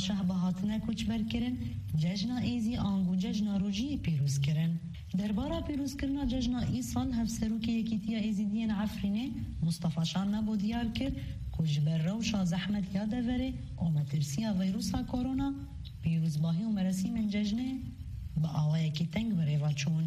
شهبه هاتنه کوچبر کرن جشنا ایزی آنگو جشنا روژی پیروز کرن. درباره پیروز کرنا جشنا ای سال هفسروک یکیتیا ایزیدین عفرینه مصطفى شان نبو دیار کرد کجبر روشا زحمت یاد وره و مترسیا ویروسا کرونا پیروز باهی و مرسیم جشنه با آوه کی تنگ بره و چون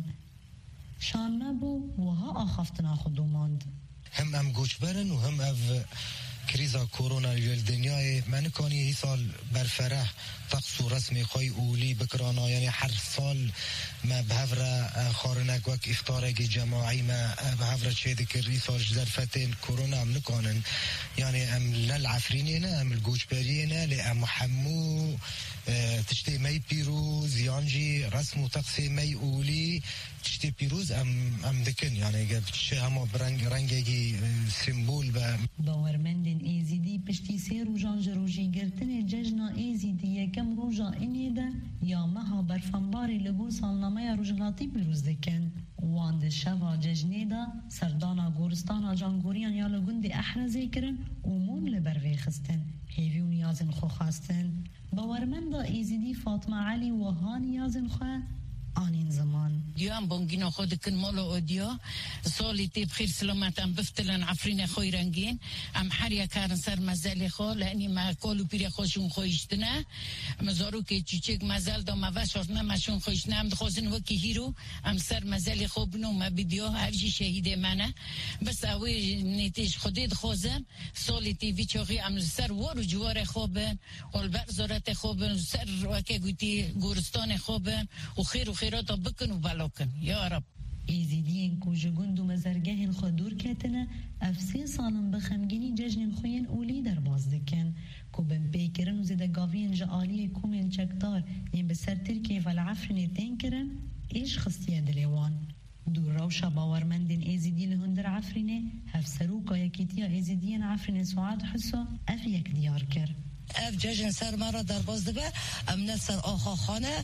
شان نبو وها آخفتنا خودو ماند. هم گوچبرن و هم او کریزا کرونا لیل دنیای من کانی هی سال برفره طقس و رسمی خوی اولی بکرانا یعنی هر سال ما بهفره خارنک وک افطارگی جماعی ما بهفره چه دکری سال ظرفتین کرونا هم نکانن یعنی ام للعفرینی نه ام الگوچبری نه لی ام حمو تشتی می پیروز یانجی رسم و طقس می اولی تشتی پیروز ام دکن یعنی چه همه رنگی سیمبول باورمندن ایزیدی پشتی سی روژان جروجی گرتن ججنا ایزیدی یکم روژا اینی ده یا مها برفنباری لگو سالنامه روژلاتی پیروز دکن واند شوا ججنی ده سردانا گورستانا جانگوریان یا لگوند احرزی کرن امون لبروی خستن هیوی و نیازن خو خواستن باورمند ایزیدی فاطمه علی و ها نیازن خواه آنین زمان دیام بانگینا خود کن مالا اودیا سالی تیب خیر سلامت ام بفتلن عفرین خوی رنگین ام حریا کارن سر مزل خو لانی ما کالو پیری خوشون خویشتنه مزارو که چیچک مزل دا موشاش نمشون خویشتنه ام دخوازن وکی هیرو ام سر مزل خو بنو ما بیدیو هرجی شهیده منه بس اوی نیتیش خودی دخوازم سالی تیوی چاقی ام سر وارو جوار خوبن والبر زارت خوبن سر وکی گوتی گورستان خوبن و خیر خیرات بکن و بلاکن یا رب. ایزیدین کوچگند و مزرگه خودور کتنه افسی سالن بخمگینی جشن خوین اولی در باز دکن کو بن پیکرن و زده گاوین جعالی کومن چکدار این بسر ترکیه و العفرین تین کرن ایش خستیه دلیوان دور روشا باورمندین ایزیدی لهندر عفرینه هفسروکا یکیتیا ایزیدین عفرین سعاد حسا اف یک دیار کر اف جشن سر مرا در باز دبه امنت سر آخا خانه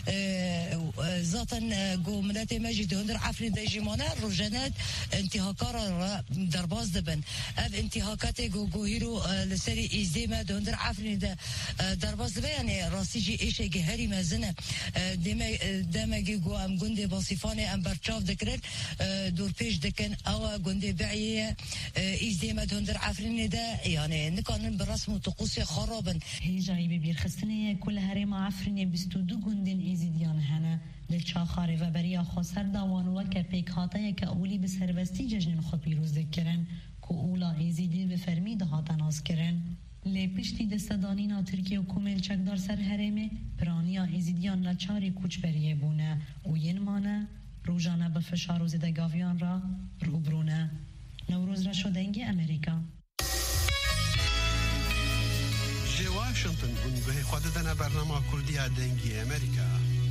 ذاتن گو ملت مجید هندر عفرین دیجیمانه روژنت انتحاکار را در باز دبن اف انتحاکات گوهی رو لسری ایزده ما هندر عفرین در باز دبه یعنی راستی جی ایشه گهری مزنه دمگی گو ام گنده باصفانه ام برچاف دکرن دور پیش دکن او گنده بعیه ایزده ما هندر عفرین ده یعنی نکانن برسم و طقوس خارا هیجایی ببیر خستنه کل هرم عفرین 22 گندن ایزیدیان هنه لچاخاره و بریا خسر دوانوه که پیک هاته که اولی به سربستی جشن خود پیروز دکرن که اولا ایزیدی به فرمی دهاتن آز کرن لپشتی دستدانینا ترکیه و کومل چکدار سر هرمه پرانیا ایزیدیان نچاری کوچ بریه بونه و ین مانه روزانه به فشار و زدگاویان را روبرونه نوروز را شدنگی امریکا جي واشنطن به خوددنا برنامه كردي دنگي امريكا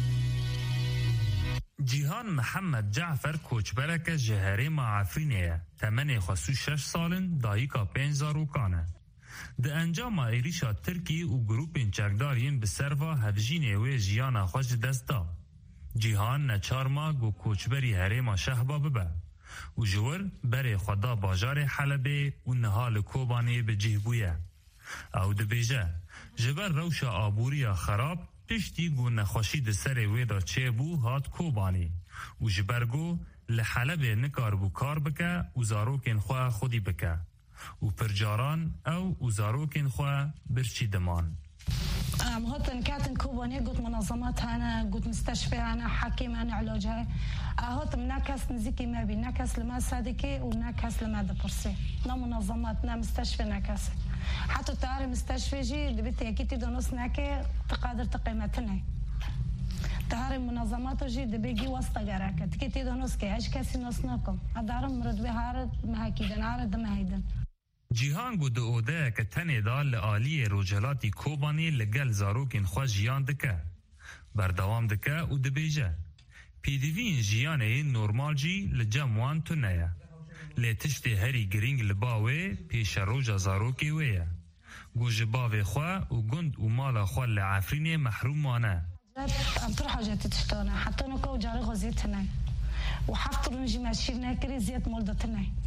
جیهان محمد جعفر کوچبرک جهری معافرینه تمنی خصو 6 سالن دایکا 5 زاروکانه ده انجام ایریشا ترکی و گروپین چکدارین به سروا هفجینه و جیانا خوش دستا جیهان نچار ما گو کوچبری هری ما شهبا ببه و جور بری خدا باجار حلبه و نهال کوبانه به جهبویه او ده بیجه جبر روشا آبوریا خراب پشتی گو نخوشی ده سر ویدا چه بو هات کوبانی و جبرگو لحلب نکار بو کار بکه و زاروکن خواه خودی بکه و پرجاران او زاروکن خواه برچی دمان هاتن كاتن كوبانية قلت منظمات أنا قلت مستشفى أنا حكيم أنا علاجها هاتم ناكس نزيكي ما بي ناكس لما صادقي وناكس لما دبرسي نا منظمات نا مستشفى ناكس حتى تعرف مستشفى جي دبتي أكيد تدونس ناكي تقدر تقيمتنا تعرف منظمات جي دبيجي وسط جراك تكيد تدونس كي عش كاسي نصناكم أدارم مرد بهارد ما هكيدن عارض ما هيدن جیهان گو ده اوده که تنه دا لآلی روجلاتی کوبانی لگل زاروکین خواه جیان دکه بردوام دکه و ده بیجه پیدوین جیانه نورمال جی لجموان تو نیا لیتشت هری گرینگ لباوه پیش روجا زاروکی ویه گو جباوه خواه و گند و مالا خواه لعفرین محرومانه امطر حاجات تشتانه حتی نکو جاری غزیت نه و حفتر نجی مشیر نکری زیت مولدت نه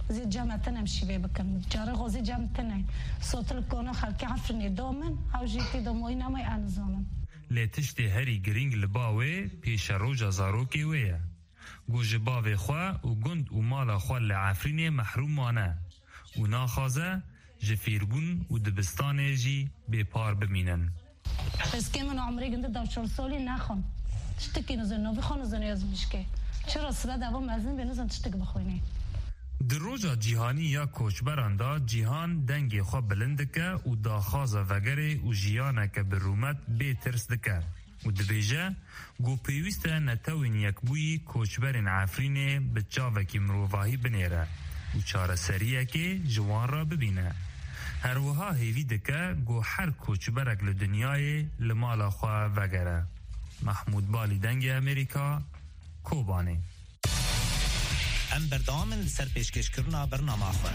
زي جامعتنا مشي بكم جاري غوزي جامعتنا صوت الكون خلك عفرني دومن او جيتي دوموينا ما انزونم لتشتي هری گرینگ لباوه پیش روژا زاروکی ویه گوش باوه خواه و گند و مالا خواه لعفرین محرومانه و ناخازه جفیربون و دبستانه جی بپار بمینن بس که من عمری گنده دو 4 سالی نخون تشتکی نزن نوی خون نزن یازمشکه چرا سبا دوام ازن به نزن تشتک بخوینی در روژا جیهانی یا کوچبران دا جیهان دنگی خواه بلندکه و داخازه وگره و جیانه که برومت بی ترس دکه و دبیجه گو پیوسته نتوین یک بوی کوچبرین عفرینه بچاوه که مروواهی بنیره و چاره سریه که جوان را ببینه هر وها هیوی دکه گو هر کوچبرک لدنیای لمالا خواه وگره محمود بالی دنگ امریکا کوبانه ام بردامن سر پیشکش کرنا برنامه خواه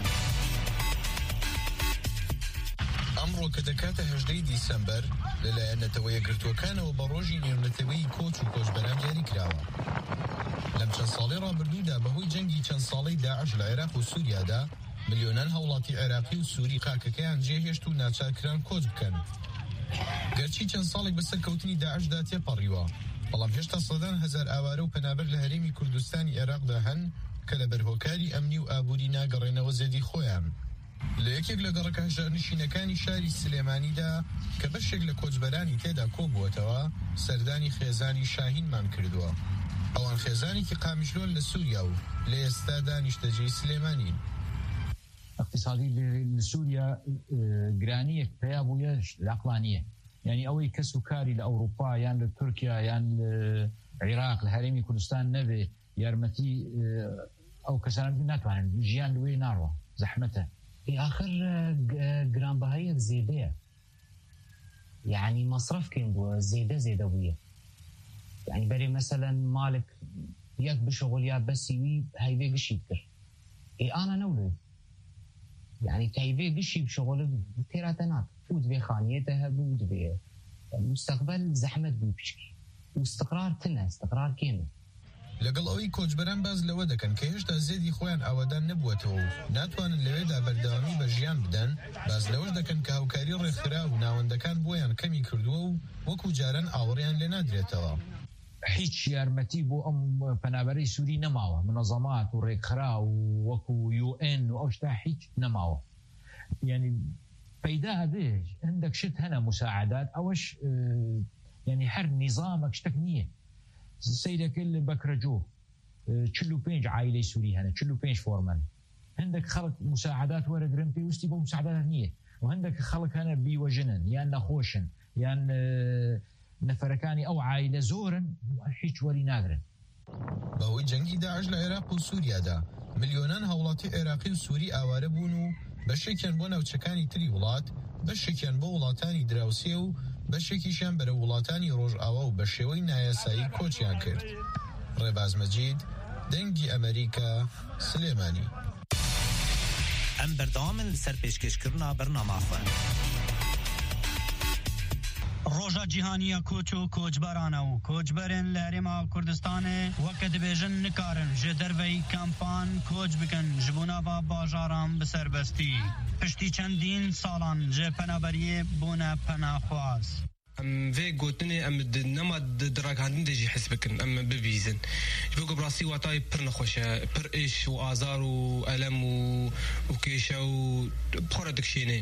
امرو كدكات 18 ديسمبر لأن نتويا قرتوكان وبروجي نتوي كوتش وكوشبران جاري كراوا لم چند صالي رابردودا بهوي جنگي چند صالي داعش العراق وسوريا دا مليونان هولاتي عراقي وسوري قاككيان جيهشتو ناچار كران كوز بكن گرچی چند صالي بسر كوتني داعش داتيا پاريوا بلام هشتا صدان هزار آواره و پنابر لهريمي كردستاني عراق داهن كالبرهوكاري امني و آبوري ناقرين وزدي خويان لەیەکێک لە گەڕەکە هەژارنشینەکانی شاری سلێمانیدا کە بەشێک لە کۆچبەرانی تێدا کۆبووەتەوە سەردانی خێزانی شاهینمان کردووە ئەوان خێزانێکی قامیشلۆن لە سووریا و لە ئێستادا نیشتەجێی سلێمانین اقتصادی لە سووریا گرانیەک پێیا بوویە عەقلانیە یعنی ئەوەی کەس و کاری لە ئەوروپا یان لە تورکیا یان عێراق لە هەرێمی کوردستان نەبێ یارمەتی ئەو کەسانە ناتوانن ژیان لەوێ ناڕوە زحمته آخر گرانبهایی زیده يعني مصرف كين بو زيادة بويه يعني بري مثلا مالك ياك بشغل يا بسيوي هايبي قشي بكر انا نولد يعني تايبي قشي بشغل تيراتنات فوت بي خانيته بود بي مستقبل زحمة بو بشكي واستقرار تنا استقرار كامل لەگەڵ ئەوەی کۆچبەران باز لەوە دەکەن کە هێشتا زێدی خۆیان ئاوادان نەبووەتەوە و ناتوانن لەوێدا بەردەوامی بە ژیان بدەن باز لەوەش دەکەن کە هاوکاری ڕێکخرا و ناوەندەکان بۆیان کەمی کردووە و وەکو جاران ئاوەڕیان لێ نادرێتەوە هیچ یارمەتی بۆ ئەم پەنابەرەی سووری نەماوە منەظەمات و ڕێکخرا و وەکو UN و ئەو شتا هیچ نەماوە یعنی پەیدا هەبێ هەندێک شت هەنە مساعدات ئەوەش یعنی هەر نیزامێک شتێک نییە سيدكل بكرجو 45 عائله سوري هنا 45 فورمان عندك خلق مساعدات ورا جرمبي وستي مساعدات نيه وعندك خلق هنا بيوجنن يا نخوشن يا نفركاني او عائله زورن هيك وري نادرن بەهۆی جەنگی داعش لە عێراق و سووریادا ملیۆنان هاوڵاتی عێراقی و سووری ئاوارە بوون و بەشێکیان بۆ ناوچەکانی تری وڵات بەشێکیان بۆ وڵاتانی دراوسێ و بەشێکیشیان بەرە وڵاتانی ڕۆژئاوا و بە شێوەی نایاسایی کۆچیان کرد ڕێباز مەجید دەنگی ئەمریکا سلێمانی ئەم بەردەوامن لەسەر پێشکەشکردنا بەرنامە خوێن ڕۆژە جیهانیە کۆچ و کۆچبەرانە و کۆچبەرن لە هەرێما کوردستانê وەکە دەبێژن نکارن ji derveyî kampan کۆچ bikin ji bo nava bajaran bi serbestî piştî çendîn salan ji penaberiyê bûne penaxwaz ام في قوتني ام نما دراك عندي جي حس بكن ام ببيزن بقى براسي وطاي بر نخوشه بر ايش وازار والم وكيشه وبخور دكشيني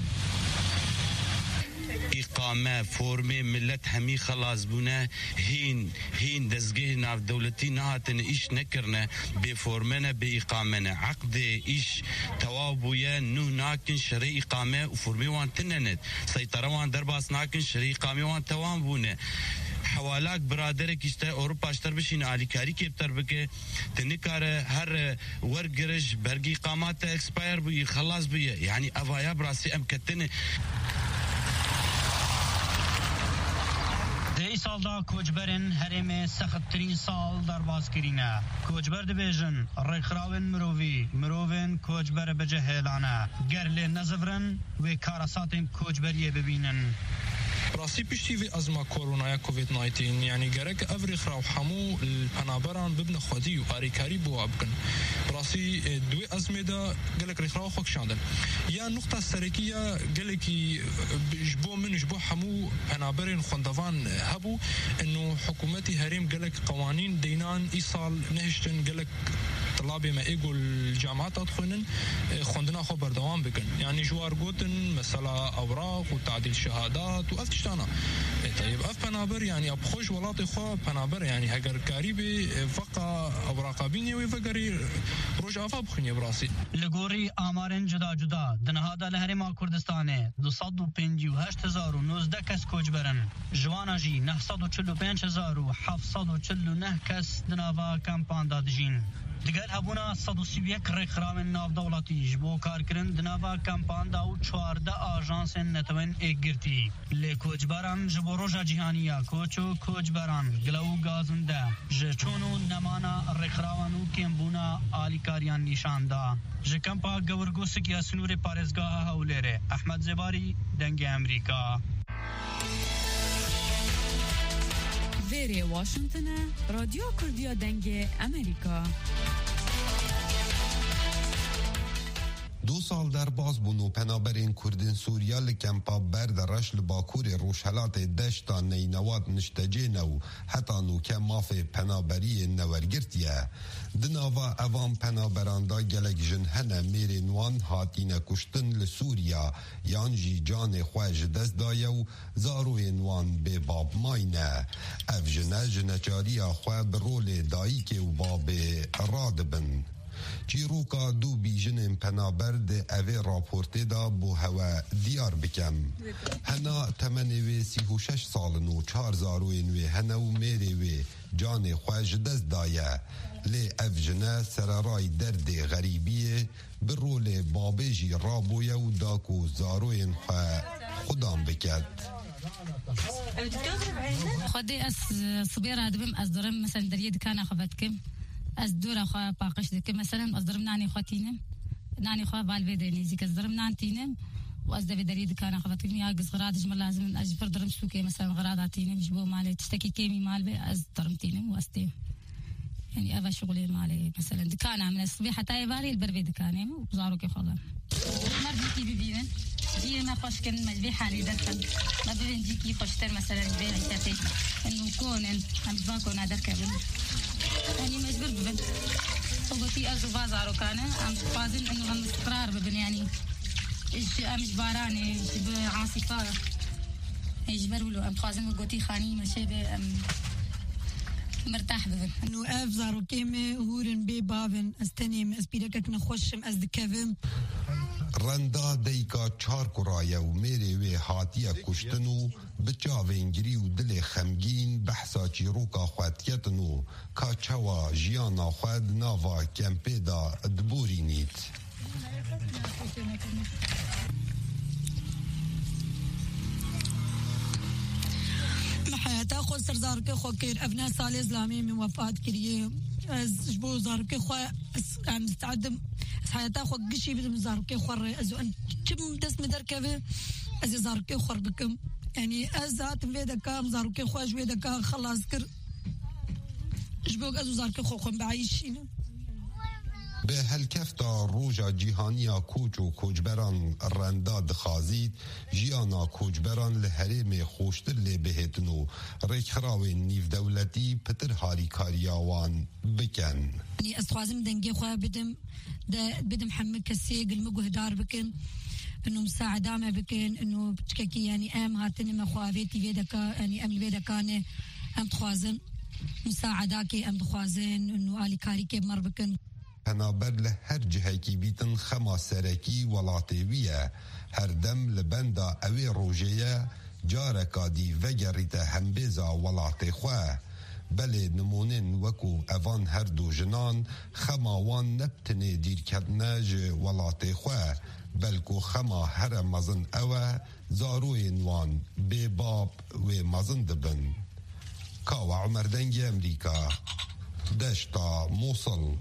إقامة فورمة ملت همي خلاص بونا هين دزگه ناف دولتي نهاتن إيش نكرنا بفورمنا بإقامنا عقد إيش توابويا نو ناكن شري إقامة وفورمي وان تنند سيطرة وان درباس ناكن شري إقامة وان توان بونا حوالات برادرك اشتا اوروبا اشتر بشين عالي كاري كيبتر بك تنكار هر ورقرش برقي قامات اكسباير بي خلاص بي يعني افايا براسي امكتن دی سالدا کوچبرن هرمه سختترین سال درباز کرینه کوچبر دبیجن ریخراون مروین کوچبر بجهلانه گرل نزورن و کاراساتین کوچبریه ببینن براسي پشتی و ازما کرونا یا کووید 19 یعنی گرک افریخ را حمو الپنابران ببن خودی و آریکاری بو بکن براسي دوی ازمه قالك رخراو خوك شاندن يا نقطة سركية قالك جبو من جبو حمو بنابرين خندوان هبو انه حكومتي هريم قالك قوانين دينان ايصال نهشتن قالك طلابي ما ايقو الجامعات ادخلن خندنا خو بردوام بكن يعني جوار قوتن مثلا اوراق وتعديل شهادات وافتشتانا طيب اف بنابر يعني ابخوش ولاطي خو بنابر يعني هاجر كاريبي فقا اوراق بيني وفقري روج افا بخني براسي لغوري امارن جدا جدا دنهادا لهرما كردستان 258019 کس کوچبرن جوانا جی 945749 کس دناوا کمپان دادجین دیگر هبونا 131 رخرام ناو دولتی جبو کارکرن دناوا کمپان دا و 14 آژانس نتوین اگرتی لکوچبران جبو روژا جهانیا کوچو کوچبران گلو گازنده جچونو نمانا رخراوانو کمبونا آلیکاریان نشانده جکمپا گورگوسک یا سنور پارزگاه هولره احمد زباری دنگ امریکا ویری واشنطن رادیو کردیا دنگ امریکا 2 سال در باز بونو پنابرین کردین سوریا لکمپا بردرش لباکور روشهلات دشتا نینواد نشتجه نو حتا نو که ماف پنابری نورگرتیه دناوا اوام پنابراندا گلک جنهنه میرینوان هاتین کشتن لسوریا یانجی جان خواج دست دایه و زاروینوان به باب ماینه اف جنه جنچاریا خواه برول دایی که و باب رادبن چیروکا دو بیژن پنابر ده اوه راپورته دا بو هوا دیار بکم هنا تمنوی 36 سالن و 4 زاروین و هنا و میره و جان خواج دست دایه لی افجنه سرارای درد غریبیه برول بابجی رابویه و داکو زاروین خواه خودم بکد خودی از صبیره دبم از دارم مثلا در یه دکان خفت کم از دور خوا باقش دکه مثلا از درم نانی خاتینم نانی خوا بالوی دنیزی که از درم نانتینم و از دوی دری دکان خواهد یا گز غرادش من لازم اجبر درم سوکه مثلا غراداتینم جبو مالی تشتكي كيمي مال به از درم تینم واستیم يعني أبا شغلي مالي مثلا دكانة من الصبح حتى يبالي البربي دكانة وبزارو كيف خلا مرضي ببينن دي ما خوش كان مجبي حالي دكان ما بين جيكي خوشتر مثلا بين عتاتي إنه كون هم باكون هذا كابن يعني مجبر ببن صوتي أزو بازارو كان أم فازن إنه هم استقرار ببن يعني إيش مش باراني بعاصفة يجبروا له أم فازن وقتي خاني مشابه مرتاح ببن انه افزارو كيمه هورن بي بابن استنيم اسبيرك نخوشم از دكفم رندا دیکا 4 کرایه و میره و حاتیه کشتنو بچاو انگری و دل خمگین بحثا چیروکا خواتیتنو کاچوا جیانا خواد ناوا کمپی دا دبوری نیت حياتا خو سرزارك خو كير ابناء سال اسلامي من وفات كريه جبو زارك خو ام مستعد حياتا خو قشي بدم زارك خو ازو ان كم دس مدركبه از زارك خو بكم يعني ازات فيدا كام زارك خو جويدا كا خلاص كر جبو ازو زارك خو بعيشين به هلکفتا روژا جیهانیا کوچ و کوچبران رنداد خازید جیانا کوچبران لحرم خوشتر لی بهتنو ریکخراوی نیف دولتی پتر هاری کاریاوان بکن نی استخوازم دنگی خواه بدم حمل کسی قلمقو هدار بکن انه مساعدة ما بكن انه بتشكي يعني ام هاتني ما خوافيتي فيدكا يعني ام الفيدكانه ام تخوازن مساعداكي ام تخوازن انه آلي كاريكي بمر بكن پنابر له هر جهه کی بیتن خما سرکی ولاتویه هر دم لبندا اوی روژه جارکا دی وگریت همبیزا ولات خواه بله نمونن وکو اوان هر دو جنان خماوان نبتنه دیر کدنه جه ولات خواه بلکو خما هر مزن اوه زاروی نوان بی باب و مزن دبن کاو عمر دنگ امریکا دشتا موصل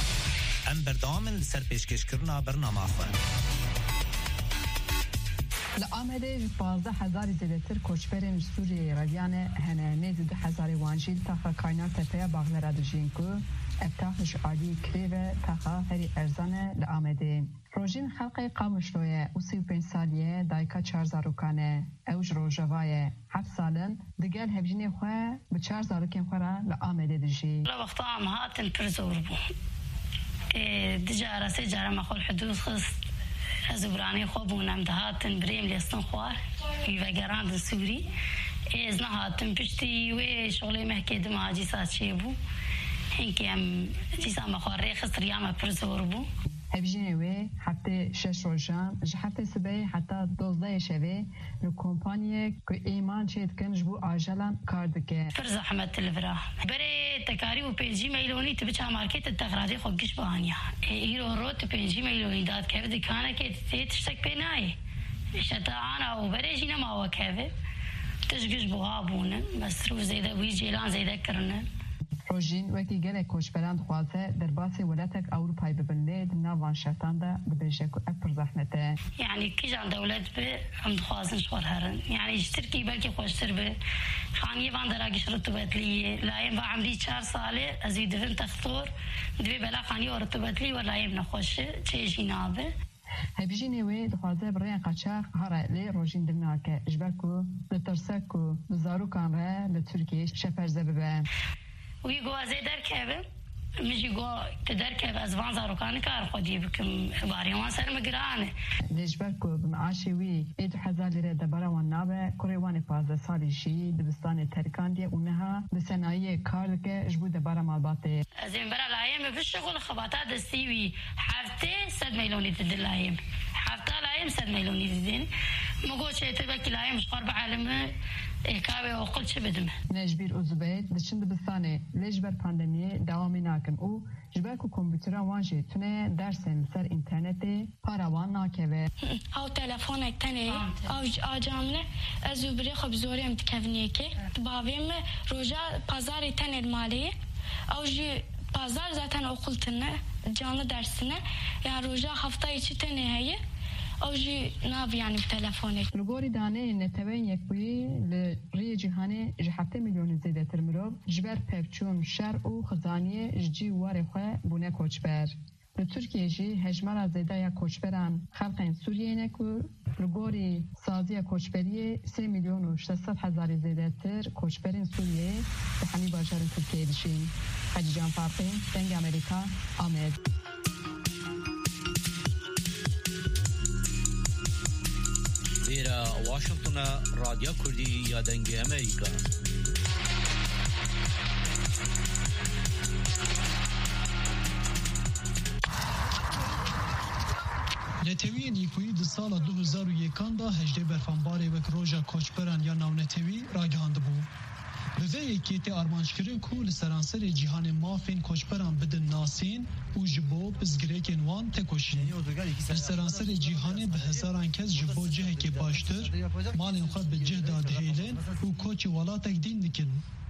ام بردامن سر پیشکش کرنا برنامه خواه لآمده 15000 زیادتر کوچبرین سوریه رویان هنه نزد 2000 وانجیل تاخا کاینا تپه باغلرا دجین کو ابتاخش عالی کریوه تاخا هری ارزانه لآمده روژین خلق قامشلویه و 35 سالیه دایکا 4000 کانه اوج روژوایه 7 سالن دگل هفجینی خواه به 4000 کن خورا لآمده دجی لوقتا هم هاتن پرزور بو دجارة سجارة مخول حدود خست أزبراني خوبونم دهاتن بريم ليستن خوار يفقران دو سوري إزنا هاتن بشتي وشغلي محكي دم هاجي سات شيبو هنكي هم جيسا مخوار ريخست رياما برزور بو هفجینی وی هفته 6 روزان هفته سبعی حتی 12 شبه رو کمپانیه که ایمان چید کنج بو آجلان کار دکه پر زحمت الفرا بره تکاری و 5 میلیونی تو بچه مارکت تقراضی خوب گش بانیا ایرو رو تو 5 میلیونی داد که دکانه که تشتک پینای شتا انا و بره جینا ما وکه تشگش بوها بونه مصروف زیده وی جیلان زیده کرنه روژین وقتی گله کوچبران خوازه در باسی ولایت اروپایی ببنده نوان شتان ده بدهشه که اپر زحمته يعني كيجان دولت به هم خوازن شوار هرن يعني اشتركي بلكي خوشتر به خانية بان دراجي شرطبت لي لايم بعمري 4 ساله ازيد فين تختور دوي بلا خانية ورطبت لي ولايم نخوش تشي نابه هبجینی وی دخوازه برای قاچاق هر لی روژین دمنا که اجبرکو لترسکو بزاروکان ره لترکیه شپرزه ببه ويقو زيدر كابل مش يقو تدر كاب أزوان زاروكان كار خدي بكم باريوان سر مقرانه ليش بركو بمعاشي وي 1000 ليرة دبارة والنابة كوريوان 15 سالي شي دبستان تركان دي ونها بسنائية كار كه جبو دبارة مالباتي زين برا لايم بشغل خباطات دستيوي حفتة 100 مليون تدل لايم حفتة لايم 100 مليون تدين مقول شيء تبكي لايم مش قرب عالمه إكابة وقل شو بدم نجبير أزبيت دشند بستانه ليش بر بانديمية دوامي ناكن أو جبالكو كمبيوترا وانجي تونه درسن سر إنترنت باروان ناكبه أو تلفونك تاني أو آجامنه أزوبري خب زوري امتكفنيه كي بابيم روجا پازاري تاني المالية أو جي پازار زاتن أقلتنه جانه درسنه يعني روجا هفتاي چي تاني هيه او جي ناف يعني بتلفونك لغوري دانه نتوين يكوي لري جهاني جحفته مليون زيادة ترمرو جبر پفچون شر و خزانية جي واري خواه بونه کوچبر لتركيا جي هجمرا زيادة يا کوچبران خلقين سوريا نكو لغوري سازية کوچبرية 3 مليون و 600,000 زيادة تر کوچبرين سوريا بحني باجارن تركيا دشين حجي جان فارقين دنگ امريكا آمد إلى واشنطن راديو كردي يا دنجي أمريكا نتوی نیکویی در سال 2001 دا هجده برفانباری وک روژا کوچبران یا ناو نتوی راگهاند بود. به وی کیت آرمانشکرین کو لسرانسر جیهان مافین کوچبران بدن ناسین و جبو بزگریکن وان تکوشین. لسرانسر جیهان به هزاران کس جبو جه که باشتر مالین خود به جه داد هیلن و کوچی ولاتک دین دکن.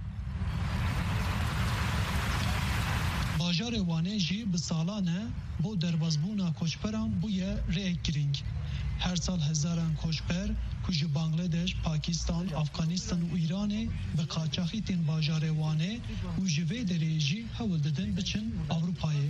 باجار وانه جی به سالانه بو دربازبونا کوچبران بویه ریک گرینگ. هر سال هزاران کوچبر کج بنگلادش، پاکستان، افغانستان و ایران به قاچاقی تین باجار وانه و جوی دریجی حول دادن بچن اروپایی.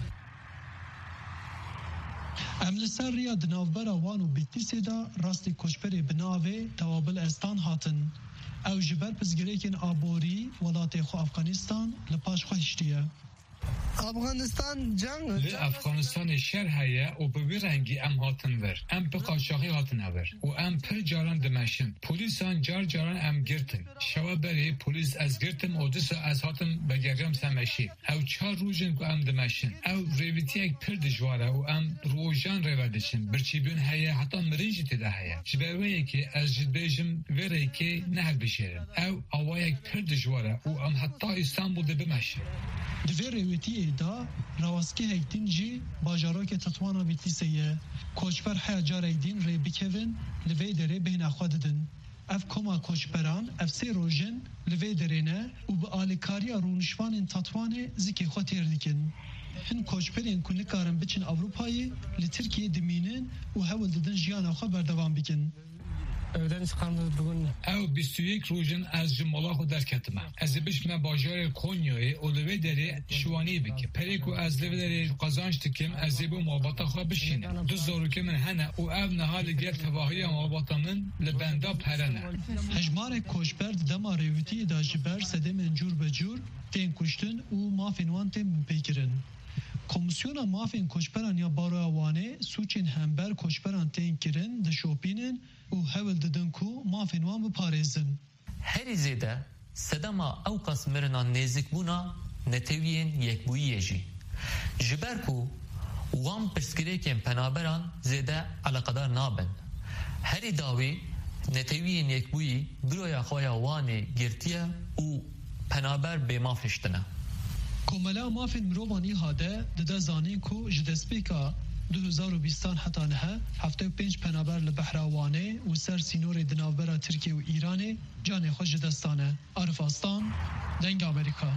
املسر ریا دناوبرا وان و بیتیسی دا راستی کوچبری بناوه توابل استان هاتن. او جبر پزگریکن آبوری ولات خو افغانستان لپاش خوشتیه. افغانستان جنگ افغانستان شهر هيا و به رنگی ام هاتن ور ام به قاچاقی هاتن ور و ام پر جاران دمشن پلیسان جاران ام گرتن شوا بری پلیس از گرتم اودس از هاتن بگرم سمشی او 4 روزن کو ام دمشن او ریویتی یک پر دجواره و ام روزان ریوادشن برچی بین هيا حتی مرنجی تده هيا جبروی که از جدبیجم وری که نه بشیرن او اوای یک پر دجواره و ام حتی استانبول ده بمشن دوی رویتی دا رواسکی هیتین جی باجارا که تطوانا بیتیسیه کوچبر حیجار ایدین ری بکوین لوی داره بین اخوا ددن اف کما کوچبران اف سی روژن لوی داره نه و به آلیکاریا رونشوان تطوان زیکی خوا تیر دیکن هن کوچبرین کنی کارن بچن اروپایی لترکیه دمینن و هول ددن جیان آخه بردوام بکن. او 21 روزن از جمالا خود در کتمه از بشمه باجار کنیای اولوی داره شوانی بکه پریکو از لوی داره قازانش تکم از بو محبطه خواه بشینه 2000 که من هنه و او نهال گل تواهی محبطه من لبنده پرنه هجمار کوشبرد دما ریویتی دا جبر سده من جور بجور تین کشتن و مافین وان تین بگیرن کمیسیون مافین کوچبران یا باروانه سوچین همبر کوچبران تین کرن د شوپینن و هول ددن کو مافین وان بپارێزن هەری زێدە سەدەما ئەو قەسمرنا نێزیکبوونا نەتەویên یەکبوویê jî ji ber ku wan pirsgirêkên penaberan zêde eleqedar nabin herî dawî netewiyên yekbûyî biroya xwe ya wanê girtiye û penaber bêmav hiştine. کوملا مافین مروانی هاده دده زانین کو جدسپیکا 2020 حتا نه 75 پنابر لبحراوانه و سر سینور دناوبرا ترکیه و ایرانه جان خوش جدستانه عرفاستان دنگ امریکا.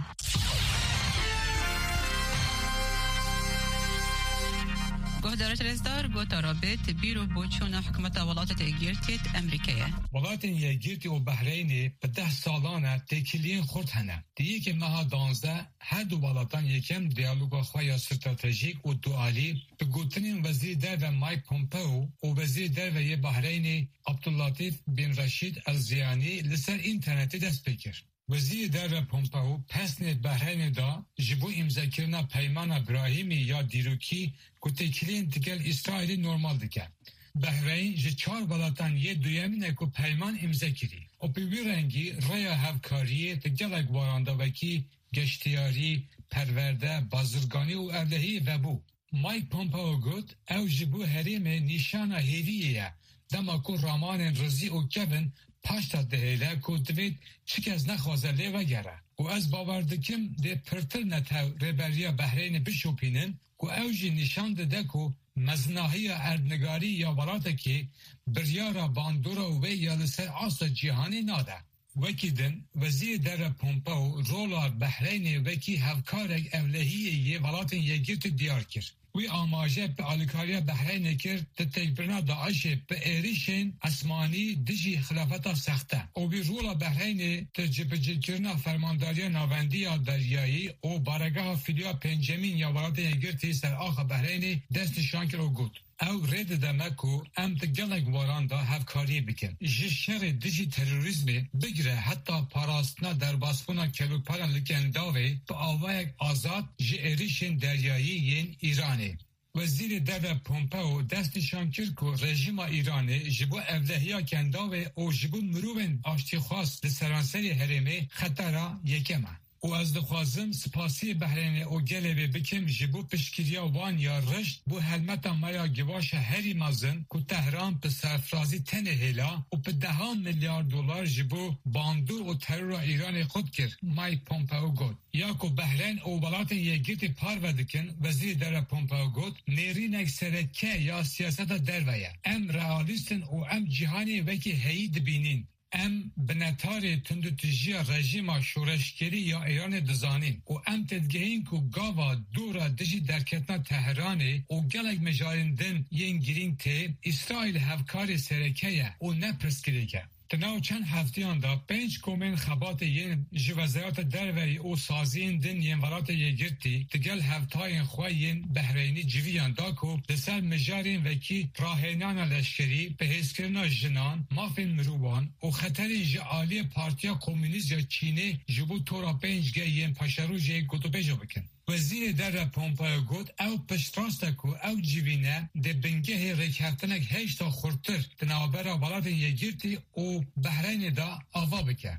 گهدارت رزدار گوتا رابط بیرو بوچون حکومت ولایت تگیرتیت امریکیه. ولایت یگیرتی و بحرین به 10 سالانه تکیلین خورد هنه. دیگه که ماها 12 هر دو ولایتان یکم دیالوگا خواه استراتژیک و دوالی به گوتنین وزیر در مایک پومپئو و وزیر در بحرین عبداللطیف بن رشید الزیانی لسر اینترنتی دست بکر. وزیر در پومپئو پسن بحرین دا جبو امضا کردن پیمان ابراهیمی یا دیروکی گوتکلین دیگر اسرائیل نرمال دیگر. بحرین ج 4 ولایتان یه دویمین اکو پیمان امضا کردی. و به رنگی ریا همکاری دیگر گوارندوکی گشتیاری پرورده بازرگانی و اردهی و بو. مایک پومپئو گفت او جبو حریم نشان هیویه دما کو رامان رزی و کبن پاشتا دهیله که دوید چک از نخوازه لیوه گره و از باور دکم ده پرتر نتاو ریبریا بحرین بشوپینن که اوجی نشان ده که مزناهی اردنگاری یا ولاته که بریارا باندورا و یا لسر آسا جهانی ناده. وکی دن وزیر در پومپئو رولا بحرین وکی هفکارک اولهی یه ولاتن یگیرت دیار کرد. وی آماجه به آلیکاریا بحرین کرد تتکبرنا داعش به ایریشن اسمانی دجی خلافت سخته و بی رولا بحرین تجبجل کرنا فرمانداری ناوندی دریایی و بارگاه فیلیا پنجمین یا ولایت یگیرتی سر آخ بحرین دست نشان کرد و گفت او رد دمکو ام تگلک واراندا هفکاری بکن جشر دیجی تروریزم بگره حتی پاراستنا در باسپونا کلوپارن لکنداوی با آوایک آزاد جئریشن دریایی ین ایرانی. وزیر در پومپئو دست نشان کرد که رژیم ایرانی جبو اولهیا کنداوی او جبو مروون آشتی خواست لسرانسری حرمه خطره یکمه. و از دخوازم سپاسی بحرین او گلوی بکم جبو پشکریا وان یا رشت بو حلمتا مایا گواش هری مازن که تهران به سرفرازی تن هلا و به 10 میلیارد دلار جبو باندور و ترور ایران خود کرد مایک پومپئو گفت یا که بحرین او ولایت یگیرتی پارودکن وزیر در پومپئو گفت نیرینک سرکه یا سیاست درویه ام رئالیستن و ام جهانی وکی هی دبینین ام بنتار تندتجیا رژیم شورشگری یا ایران دزانین و ام تدگهین که گاوا دورا دجی درکتنا تهرانه و گلک مجارندن ین گرین ته اسرائیل هفکار سرکیه و نپرسکریگه. تناو چند هفتیان دا 5 کومن خبات ین جوازیات دروی او سازین دن ین ولایت یگیرتی تگل هفتاین خواه ین بحرینی جویان دا که لسر مجارین وکی راهینان لشکری به حسکرنا جنان مافین مروان و خطر جعالی پارتیا کمونیست یا چینه جبو تورا 5 گه ین پاشرو جه گوتو بجا بکن. وزیر در پومپئو گفت او پشتراسته که او جیوینه ده بنگه رکهفتنک هشتا خورتر دنابرا ولایت یگیرتی و بحرین دا آوا بکن.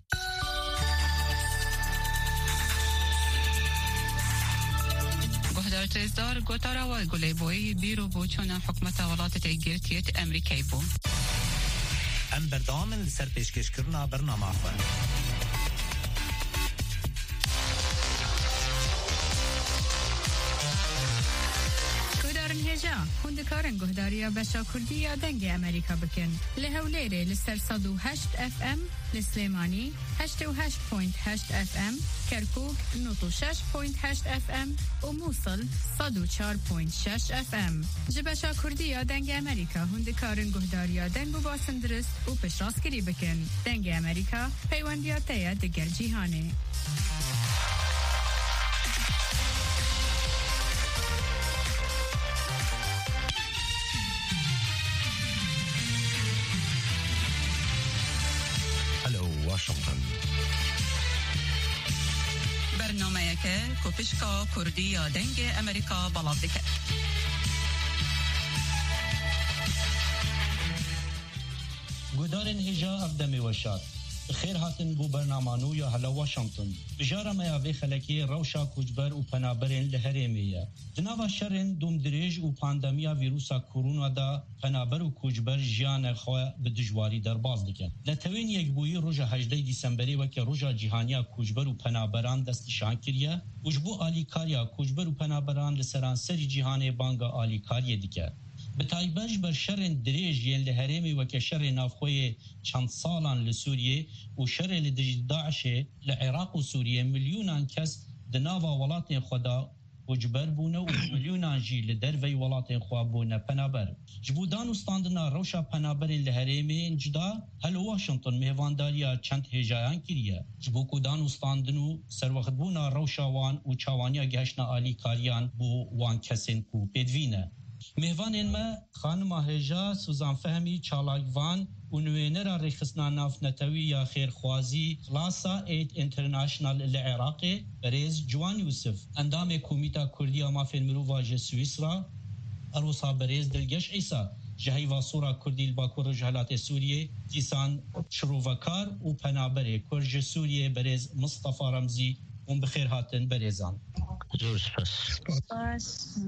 گهدارت رزدار گوتارا و گلی بوی بیرو بوچون حکمت ولایت تگیرتیت امریکای بو. ام بردامن سر پیشکش کرنا برنامه خواه. هجا هندکارن گهداریا بشا کردی یا دنگ امریکا بکن لهولیره لسر 108 FM لسلیمانی 88.8 FM کرکوک 96.8 FM و موصل 104.6 FM جبشا کردی یا دنگ امریکا هندکارن گهداریا دنگ و باسن درست و پشراسکری بکن دنگ امریکا پیوندیات تیا دگر جیهانه واشنطن برنامه که کوپشکا کردی یا دنگ امریکا بلاد دکه گودارن هجا افدمی وشاد خیر هاتن بو برنامانو یا هلا واشنطن بجاره ما یاوی خلکی روشا کوچبر و پنابرین لهرمیه جناب شرن دوم دریج و پاندمیا ویروسا کرونا دا پنابر و کوچبر جیان خو به دجواری در باز دکن لتوین یک بوی روز 18 دیسمبری و که روز جهانی کوچبر و پنابران دست شانکریه وجبو الیکاریا کوچبر و پنابران لسرانسری جهانی بانگا الیکاریه دیگه به تایبش بر شر دریج یل هرمی و که شر نافخوی چند سالان لسوریه و شر لدجد داعش لعراق و سوریه میلیونان کس دناوا ولات خدا وجبر بونه و میلیونان جی لدروی ولات خوا بونه پنابر جبودان استاندنا روشا پنابر لهرمی جدا هل واشنطن مهوانداریا چند هجایان کریه جبوکودان استاندنو سر وقت بونا روشاوان و چاوانیا گهشنا آلی کاریان بو وان کسین کو بدوینه مهوانین ما خانم هجا سوزان فهمی چالاگوان و نوینر رخصنا ناف نتوی یا خیرخوازی خلاصا اید انترناشنال العراق بریز جوان یوسف اندام کومیتا کردیا مافین مروواج سویسرا اروسا بریز دلگش عیسا جهی واسورا کردی الباکور جهلات سوریه تیسان شروفکار و پنابره کرج سوریه بریز مصطفى رمزی اون بخیر هاتن بریزان زور سپاس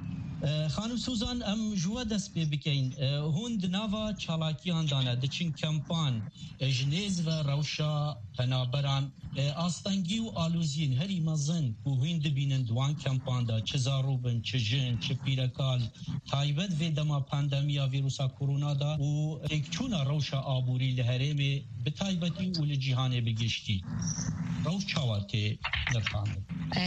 خانم سوزان ام جوا دست بکین هوند ناوا چالاکیان دانه دچین کمپان جنیز و روشا پنابران آستانگی و آلوزین هری مزن و هوند بینن دوان کمپان دا چه زاروبن چه جن چه پیرکال تایبت و دما پاندمیا ویروسا کرونا دا و اکچونا روشا آبوری لهرمی به تایبتی و لجیهانه بگشتی روش چاواته نرخانده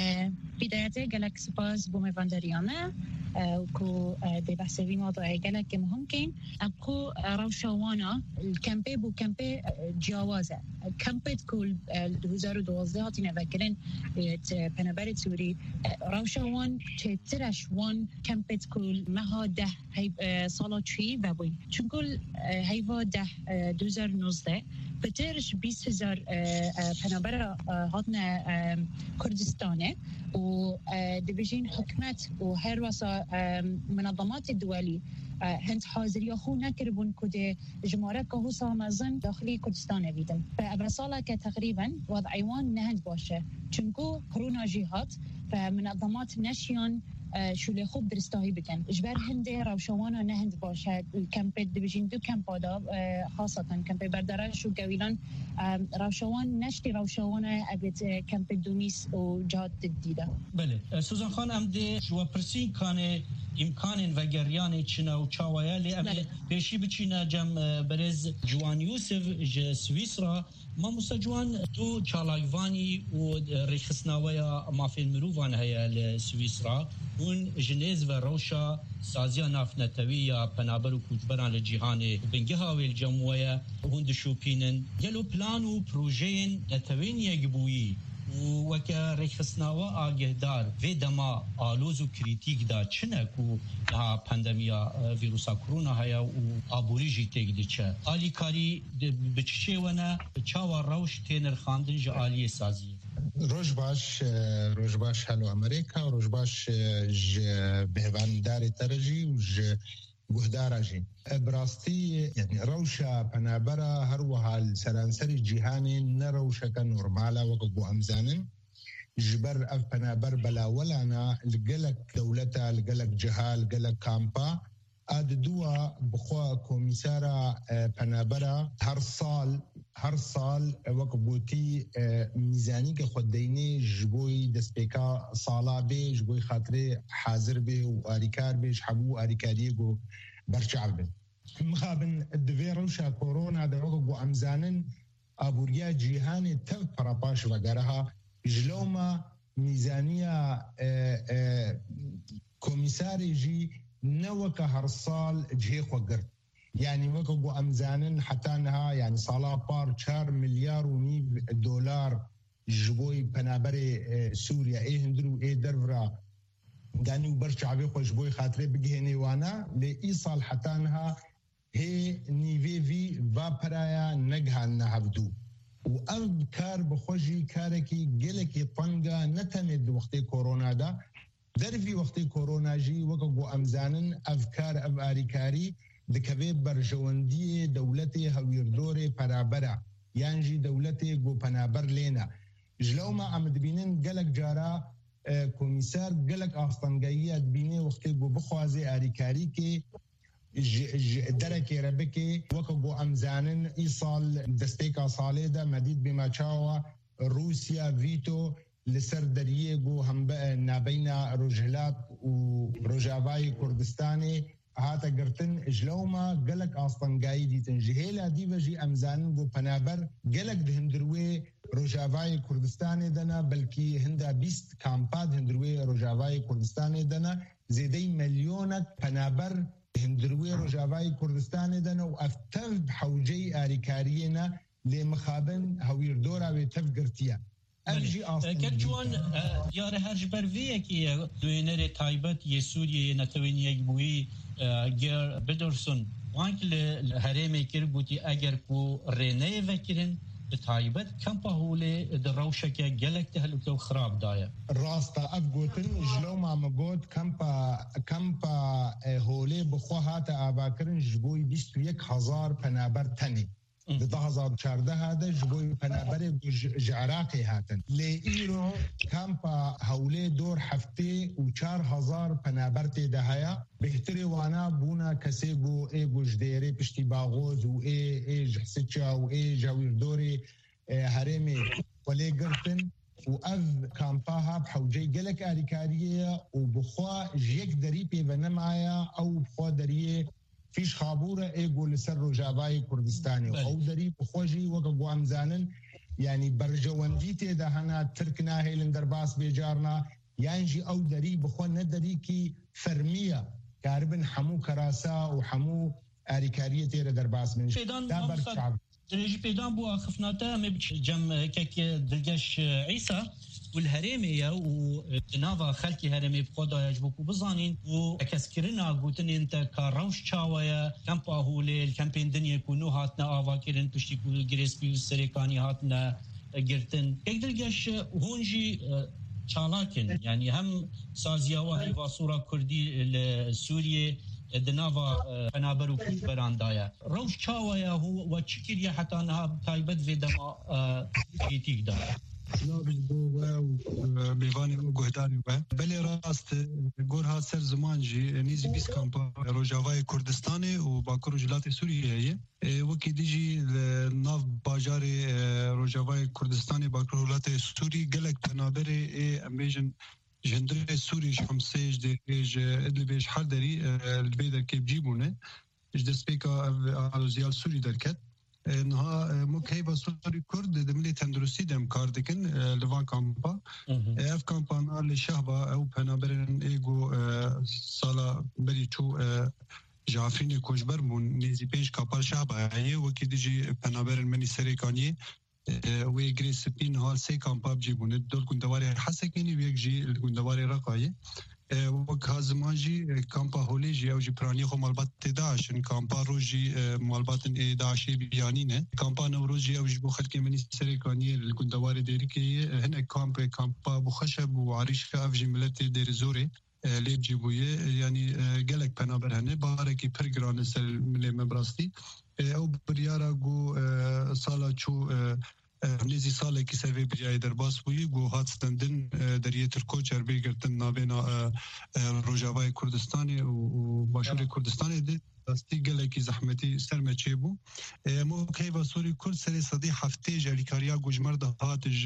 بداية جالك سباز بوميفاندريانا وكو دي بحسبي موضوع جالك ممكن أبقو روشوانا الكامبي بو كامبي جوازة كامبي تكون 2012 هاتينا فاكرين بنابرت سوري روشوان ترش وان كامبي تكون مها ده هي صالة شي بابوي چونكل هيوا ده 2019 بترش 20,000 بنابرة هاتنا كردستانه و دبيجين حكمت وهر وسا منظمات الدولي هند حاضر خو نكربون كده جمهورية كهوسا مازن داخلي كردستان بيدم فأبرسالة تقريبا وضع ايوان نهند باشه چونكو كورونا جهات فمنظمات نشيان شو خوب درستاهی بکن اجبار هنده روشوانا نهند باشه کمپ دیویژن دو کمپ دا خاصتا کمپ بردرش و گویلان روشوان نشتی روشوانا ابد کمپ دومیس و جهات دیده بله سوزان خان امده شو پرسین کانه امکان و گریان چنا و چاوایالی ام پیشی بچینا جم برز جوان یوسف سویسرا ما مسجوان تو چالاگوانی و رخصناویا مافین مروفان هيا لسويسرا اون جنیز و روشا سازیا نافنتوی یا پنابر و کوچبران لجیهان بنگها و الجموعه هون دشوپینن گلو پلان و پروژین نتوین یگبویی و که رخصناوا آگهدار و دما آلوز و کریتیک دا چنه کو ها پاندمیا ویروسا کرونا هیا و آبوری جیتیک دیچه آلی کاری بچشه ونه چاوا روش تینر خاندن جا آلی سازی روش باش هلو امریکا روش باش بهواندار ترجی و گهدار جی براستی یعنی روشا پنابرا هر وحال سرانسری جیهانی نروشا که نورمالا وقبو امزانن جبر اف پنابر بلا ولانا لقلق دولتا لقلق جهال لقلق كامبا اد دوا بخوا كوميسارا پنابرا هر صال هر سال وقبوتی میزانی که خود دینه جبوی دستپیکا سالا به جبوی خاطره حاضر به و آریکار به شحبو آریکاریه گو برچعب به مخابن دوی روشا کورونا در وقت گو امزانن ابوریا جیهان تف پراپاش وگرها جلوما میزانیه کمیساری جی نوکه هر سال جهی خود گرد يعني وقو أمزانن حتى أنها يعني صلاة بار 4 مليار ونيف دولار جبوي بنابري سوريا هندرو درفرا داني برشا عبي خوش جبوي خاطري بجهني وانا لإيصال حتى أنها هي نيفي في فابرايا نجها نهبدو وأب كار بخوجي كاركي جلكي طنجا نتند وقت كورونا دا درفي وقت كورونا جي وقو أمزانن أفكار أب آريكاري دکوی برجواندی دولتی هویردور پرابرا یعنی دولتی گو پنابر لینا جلو ما عمد بینن گلک جارا کمیسار گلک آستانگایی بینه وقتی گو بخوازی آریکاری که درکی ربکی وکو گو امزانن ایصال دستیکا ساله دا مدید بما چاوا روسیا ویتو لسر دریه گو هم نابین روجهلات و روجاوای کردستانی هاتا قرتن اجلوما قلق آستانگایی دیتن جهیلا دیوجی امزانن گو پنابر قلق دهندروی روجاوای کردستان دنا بلکی هندا 20 کامپاد هندروی روجاوای کردستان دنا زیدی ملیونک پنابر هندروی روجاوای کردستان دنا و افتر حوجی آریکارینا لمخابن هویر دورا و تفقرتیا گرجوان یاره هرج برویه که دوینر تایبت یه سوریه نتوین یک بویی گر بدرسون وانک لحرمه کر بوتی اگر کو رینه وکرن تایبت کمپا هوله در روشکه گلک تهلوکه و خراب دایا راستا افگوتن جلو ما مگود کمپا هوله بخواهات آباکرن جبوی 21,000 پنابر تنی ده 2014 هذا جبوي پنابر عراقي هاتن لإيرو كامبا حولي دور حفتي و 4,000 پنابر تدهايا بهتري وانا بونا كسيبو ايگو جديري پشتي باغوز و اي جحسچا و اي جاوير دوري هرمي ولي قرتن و اذ كامباها بحوجي قلق آريكارية و بخوا جيك دريبي ونمايا او بخوا دريه فيش خابورة ايقو لسر رجاباي كردستاني او دري بخوجي وقو امزانن يعني برجوانديتي ده هنا تركنا هيلن درباس بيجارنا يعني او دري بخو ندري كي فرمية كاربن حمو كراسا وحمو آريكارية تيرا درباس من ده برشعب دريجي بيدان بو خفناتا مبج جم كاك دلجاش عيسى والهرمية ونافا خلقي هرمي بقودا يجبوكو بزانين وكسكرنا قوتن انت كاروش چاوية كمبا هولي الكامبين دنيا كونو هاتنا آفا كرن تشتيكو الجريس بيو السريكاني هاتنا قرتن يقدرقاش هونجي چالاكن يعني هم سازياوا هيفا صورة كردي لسوريا دنافا پنابرو كتبران دايا روش چاوية هو وچكريا حتى انها تايبت في دما ايتيك دايا نابج بو و میوانی و گهداری و بله راست گورها سر زمان جی نیزی 20 کامپا روجاوای کردستان و باکر جلات سوریه وکی دیجی ناف باجار روجاوای کردستان باکر جلات سوری گلک پنابر امبیجن جندر سوریش همسیج دیج ادلبیش هر داری البیدر که بجیبونه اجدس بیکا آلوزیال سوری درکت انها مكيبه سوري كرد دملي تندرسي دم كاردكن لفان كامبا اف كامبانا لشهبه او بنابرن ايجو سالا بري تو جعفرين كوجبر من نيزي بيش كابال شهبه هي وكيدجي بنابرن مني سريكاني وي جريس بين ها سي كامبا بجيبون دول كندواري حسكيني ويجي الكندواري رقايه وكازماجي كامبا هوليجي او جبراني خو مالبات داعش كامبا روجي مالبات داعشي بيانينه كامبا نوروجي او جبو خلك مني سريكاني الكندواري ديريكي هنا كامبا بخشب وعريش افجي ملت دير زوري لي جيبويه يعني قالك بنابر هنا باركي برغران سل ملي مبراستي او بريارا جو سالا چو نزی سال کی سوی بجای درباس بوی گو هات ستندن دریه ترکو چربی گرتن نابینا روجاوای کردستان و باشور کردستان ده دستی گله کی زحمتی سرمه چه بو مو کی و سوری کرد سری صدی هفته جالیکاریا گوجمر ده هاتج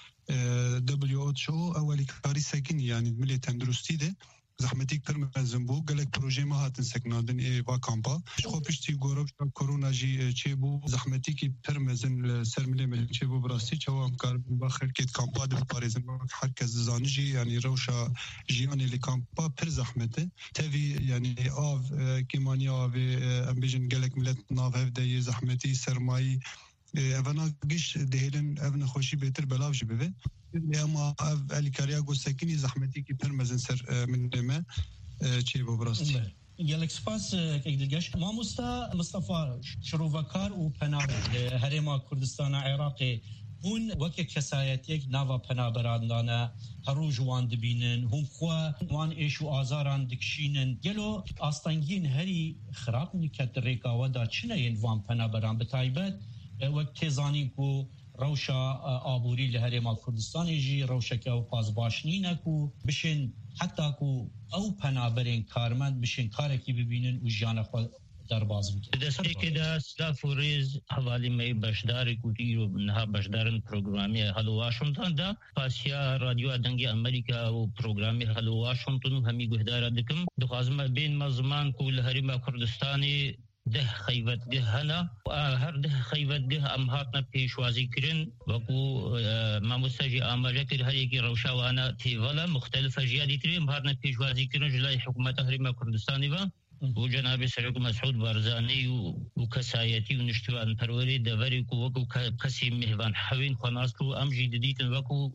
WHO اولی کاری سکن یعنی ملی تندرستی ده زحمتی پر مزن بو گلک پروژه ما هاتن سکنادن وا کامپا خو پشتی گورب کرونا جی چه بو زحمتی کی پر مزن سر ملی چه بو براستی چوام کار با خرکت کامپا د پاریزن هر کس زانجی یعنی روشا جیان لی کامپا پر زحمته توی یعنی آو کیمانی آو امبیجن گلک ملت ناو ده زحمتی سرمایی اونا گیش دهیلن اونا خوشی بهتر بلاوش ببه اما الیکاریا گو سکنی زحمتی کی پر مزن سر من دمه چی بو براستی گلک سپاس اگدگش ما مصطفى شروفکار و پناه هرما کردستان عراقی هون وکی کسایتیک نوا پنابراندانه هرو جوان دبینن هم خوا وان ایشو آزاران دکشینن گلو آستانگین هری خراب نکت ریکا ودا چنه این وان پنابران بتایبت وقت تزانی کو روشا آبوری لهرما کردستان جی روشا که او پازباشنینه کو بشن حتی کو او پنابرین کارمند بشن کارکی ببینن و جان خود در باز بکن دستی که دا سلاف و ریز حوالی می بشداری کودی و نها بشدارن پروگرامی هلو واشنطن دا پاسیا رادیو دنگی امریکا و پروگرامی هلو واشنطن همی گهدار دکم دخوازم بین مزمان کو لهرما کردستانی ده خیوتگه هنا هر ده خیوتگه ام هاتنا پیشوازی کرن وکو ما مستجی آماجه کر هر یکی روشاوانا تیوالا مختلف جیادی تری ام هاتنا پیشوازی کرن جلای حکومت هرما کردستانی و جناب سرک مسعود بارزانی و کسایتی و نشتوان پروری دوری کو وکو کسی مهوان حوین خناس کو ام جدیدیتن وکو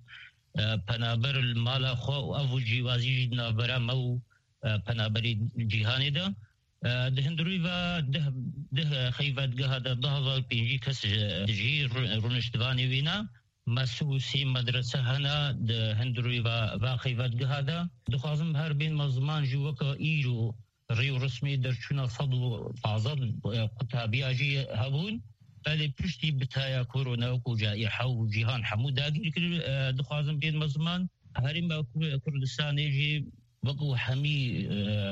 پنابر المالا خو او جیوازی جدنا برا مو پنابری جیهانی ده ده هندروی و ده خیفتگاه ده 2005 کس جی رونشتوانی وینا مسوسی مدرسه هنا ده هندروی و خیفتگاه ده دخوازم هر بین مزمان جوکا ایرو ریو رسمی در چونا صدو فازد قطابی آجی هبون بلی پشتی بتایا کورونا و جائحه و جیهان حمود داگیر کر دخوازم بین مزمان هریم با کردستانی جی وقو حمی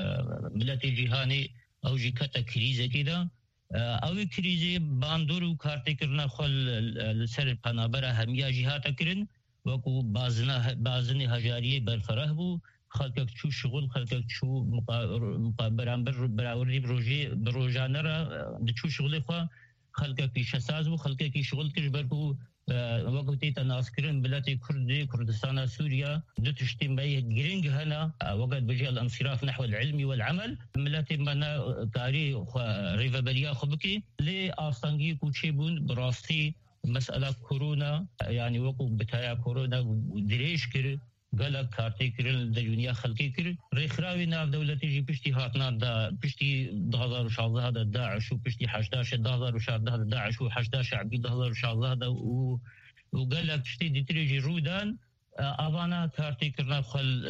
ملت جیهانی او جی کتا کریزه کده اوی کریزه باندور و کارتی کرنا خل لسر پنابره همیا جیهاتا کرن وقو بازن هجاریه برفره بو خلقك شو شغل خلقك شو برانبر براوري بروجانه را شو شغل خو خلقك في شساز و خلقك شغل كجبركو وقتی تناس کرن بلاد كردستان سوريا دو تشتي ماي جرينج هنا وقت بجي الانصراف نحو العلم والعمل ملاتي منا كاري ريفابليا خبكي لي اصانجي كوتشيبون براستي مسألة كورونا يعني وقو بتايا كورونا ودريش كر گلک کارتی کرن دنیا خلقی کر ریخراوی ناف دولتی جی پشتی هاتنا دا پشتی 2016 دا داعش و پشتی 18 2016 دا داعش و 18 عبی 2016 دا و گلک پشتی دیتری جی رودان آوانا کارتی کرنا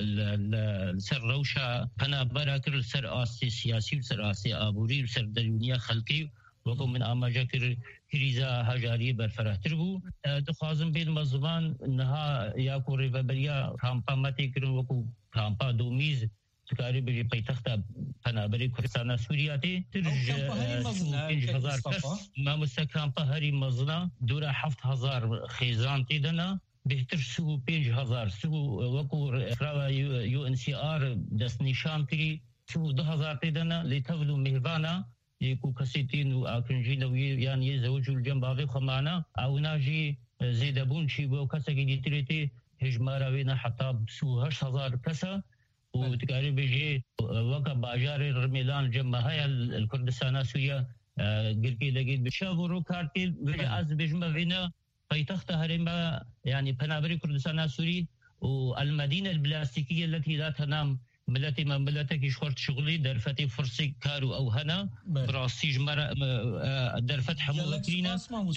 خل سر روشا پنا برا کر سر آسی سیاسی و سر آسی آبوری و سر دنیا خلقی وقو من آماجا کر کریزا هجاری برفرهتر بو دخوازم بین مزمان نها یاکو ریوبریا کامپا ماتی کرن وکو کامپا دومیز تکاری بجی پیتخت پنابری کردستان سوریاتی ترج 5000 کس ما مسا کامپا هری مزنا دورا 7000 خیزان تیدنا بهتر سو 5000 سو وکو راوا UNCR دست نشان کری سو 2000 تیدنا لیتولو مهوانا يكو كسيتين وآكنجين يعني يزوجوا الجنباغي خمانا أو ناجي زيدبون شيبو كسا كي ديتريتي هجمارا وينا حتى بسو 8000 كسا وتقاري بيجي وكا باجار الرميلان جمع هاي الكردستان سوريا قلقي لقيت بشاورو كارتي بيجي از بيجمع فينا فيتخت هرما يعني بنابري كردستان سوري والمدينة البلاستيكية التي لا تنام ملتي ما ملتك يشخرت شغلي درفتي فرصي كارو أو هنا براسي جمرة درفت حمولتينا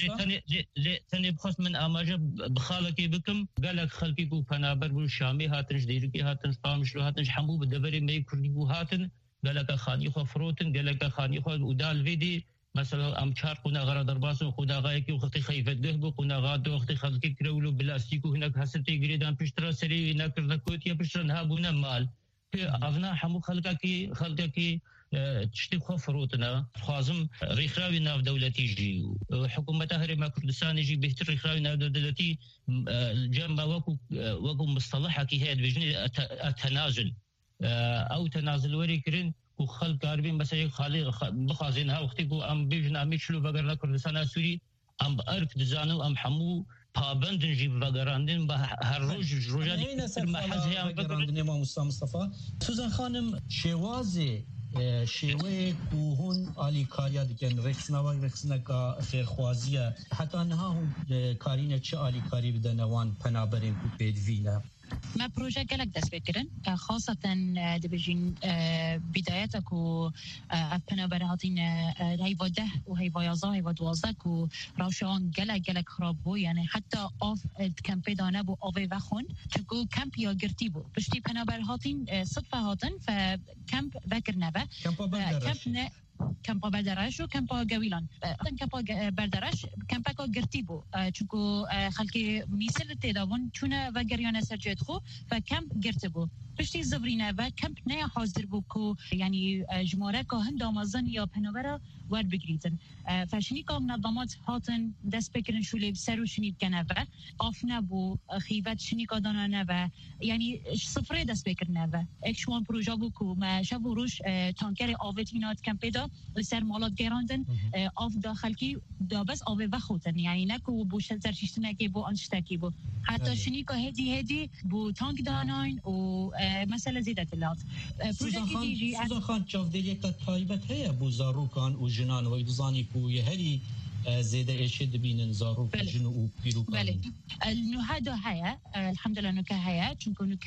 تاني بخص من أماجة بخالكي بكم قالك خلقي بو فنابر بو شامي هاتنش ديركي هاتنش طامشلو هاتنش حمو بدبري مي كردي بو هاتن قالك خاني خو فروتن قالك خاني خو ودال فيدي مثلا ام چار قناغه درباس و قناغه کی وقت خیفت ده بو قناغه دو وقت خلق کرولو بلاستیک هناك حسرتي گریدان پشترا سری نکرد کوتی پشترا نابونه مال افنا حمو خلق کی تشتي خفروتنا خازم ريخراوي ناف دولتي جي حكومة هرم كردستان يجي بهتر ريخراوي ناف دولتي جنب وكو مصطلحة كي هاد بجني التنازل او تنازل وريكرين كو خلق عربي مثلا خالي بخازينها وقتي كو ام بيجنا ميشلو بغرنا كردستان سوري ام ارك دزانو ام حمو پابند نجيب بغراندين هر روز روجاني ما حزي ام بغراندين ما مصطفى سوزان خانم شوازي شیوه کوهون آلی کاریا دیگن رخصنا کا خیرخوازیه حتی نها هم کارینه چه آلی کاری بدن وان پنابرین کو پیدوینه ما بروژه گلک دست بکرن خاصة دبجين بدايتك و پنابر هاتين هيوا 10 و هيوا 11 هيوا 12 و راوشان گلک خراب بو يعني حتى اوف کمپ دانه بو اوی وخون چگو کمپ یا گرتی بو پشتی پنابر هاتين صدفه هاتن فکمپ وکر نبه کمپا بردرش و کمپا گویلان کمپا بردرش کمپا کا گرتی بو چونکو خلکی میسل تداون چونه و گریان سرجت خو و کمپ گرته بو پشتی زبرینه و کمپ نه حاضر بو کو یعنی جماره که هم دامازن یا پناوره ورد بگریتن فشنی که منظمات هاتن دست بکرن شوله سر و شنید کنه و آفنه بو خیبت شنی که دانانه و یعنی صفره دست بکرنه و اکشوان پروژه بو که ما شبو روش تانکر آوت اینات کمپی دا سر مالات گراندن آف داخل کی دا بس آوه وخوتن یعنی نکو بو شلتر شیشتنه که بو انشتکی بو حتی شنی که هدی بو تانک داناین و مسئله زیده تلات سوزان خان چافدلی که تایبت هیا بو زاروکان و جنان و ایدزانی کو یه هری زیده ایشه دبینن زاروک جنو و پیروکان بله هذا هيا الحمد لله انه كهيا چونكو انه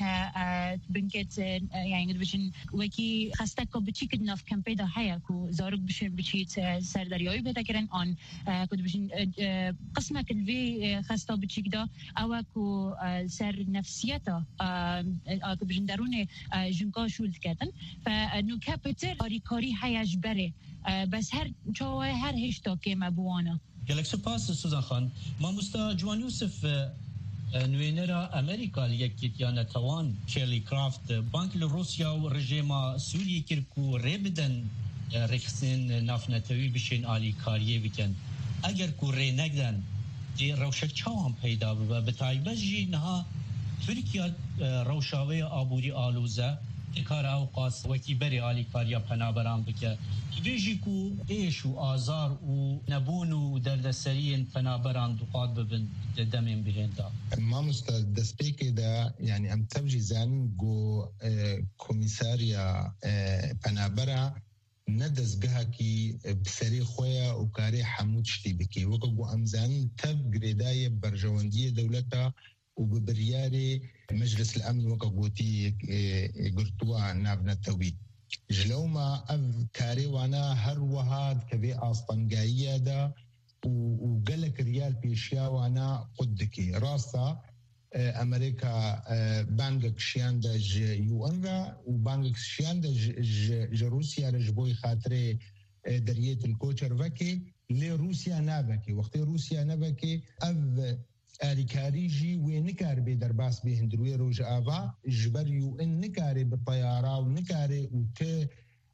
بنكت يعني بشن وكي خاستك بتشيك ناف كامبيدا هيا كو زاروك بشن بتشيت سرداريوي بتاكرن ان كنت بشن قسمك الفي خاستا بتشيك دا او كو سر نفسيته كو بشن درونه جنكا شولد كاتن فانه كابتر كاري هيا جبره بس هر هشتا که مبوانا گلک سپاس سوزان خان ما مستا جوان یوسف نوینرا امریکا یکیت یا نتوان کلی کرافت بانک روسیا و رژیم سوریه کرکو ریبدن رخصین نافنتوی بشین آلی کاریه بکن اگر کو ری نگدن دی روشک چاوان پیدا ببا بتایبه جی نها ترکیه روشاوه آبوری آلوزه کار اوقاس وکی بری آلی کاریا پنابران بکه بیجی کو ایش و آزار و نبون و دردسرین پنابران دقات ببن دمین بلندا ما مستد دسپیک دا يعني ام تبجي زان جو كوميساريا پنابرا ندزگه کی بسری خویا و کاری حمود شتی بکی وکو امزان تب گریدای برجواندی دولتا وببرياري مجلس الأمن وكبوتي قرطوة نابنا التوبيت جلوما أف كاري وانا هر وهاد كبي أصطنقائية دا وقلك ريال بيشيا وانا قدكي راسا أمريكا بانجك شيان دا UN را وبانجك شيان دا روسيا رجبوي خاطري درية الكوشر وكي لروسيا نابكي وقت روسيا نابكي أف آلیکاری جی و نکار به درباس به هندروی روز آوا جبریو ان نکاری به طیاره و نکاری و ته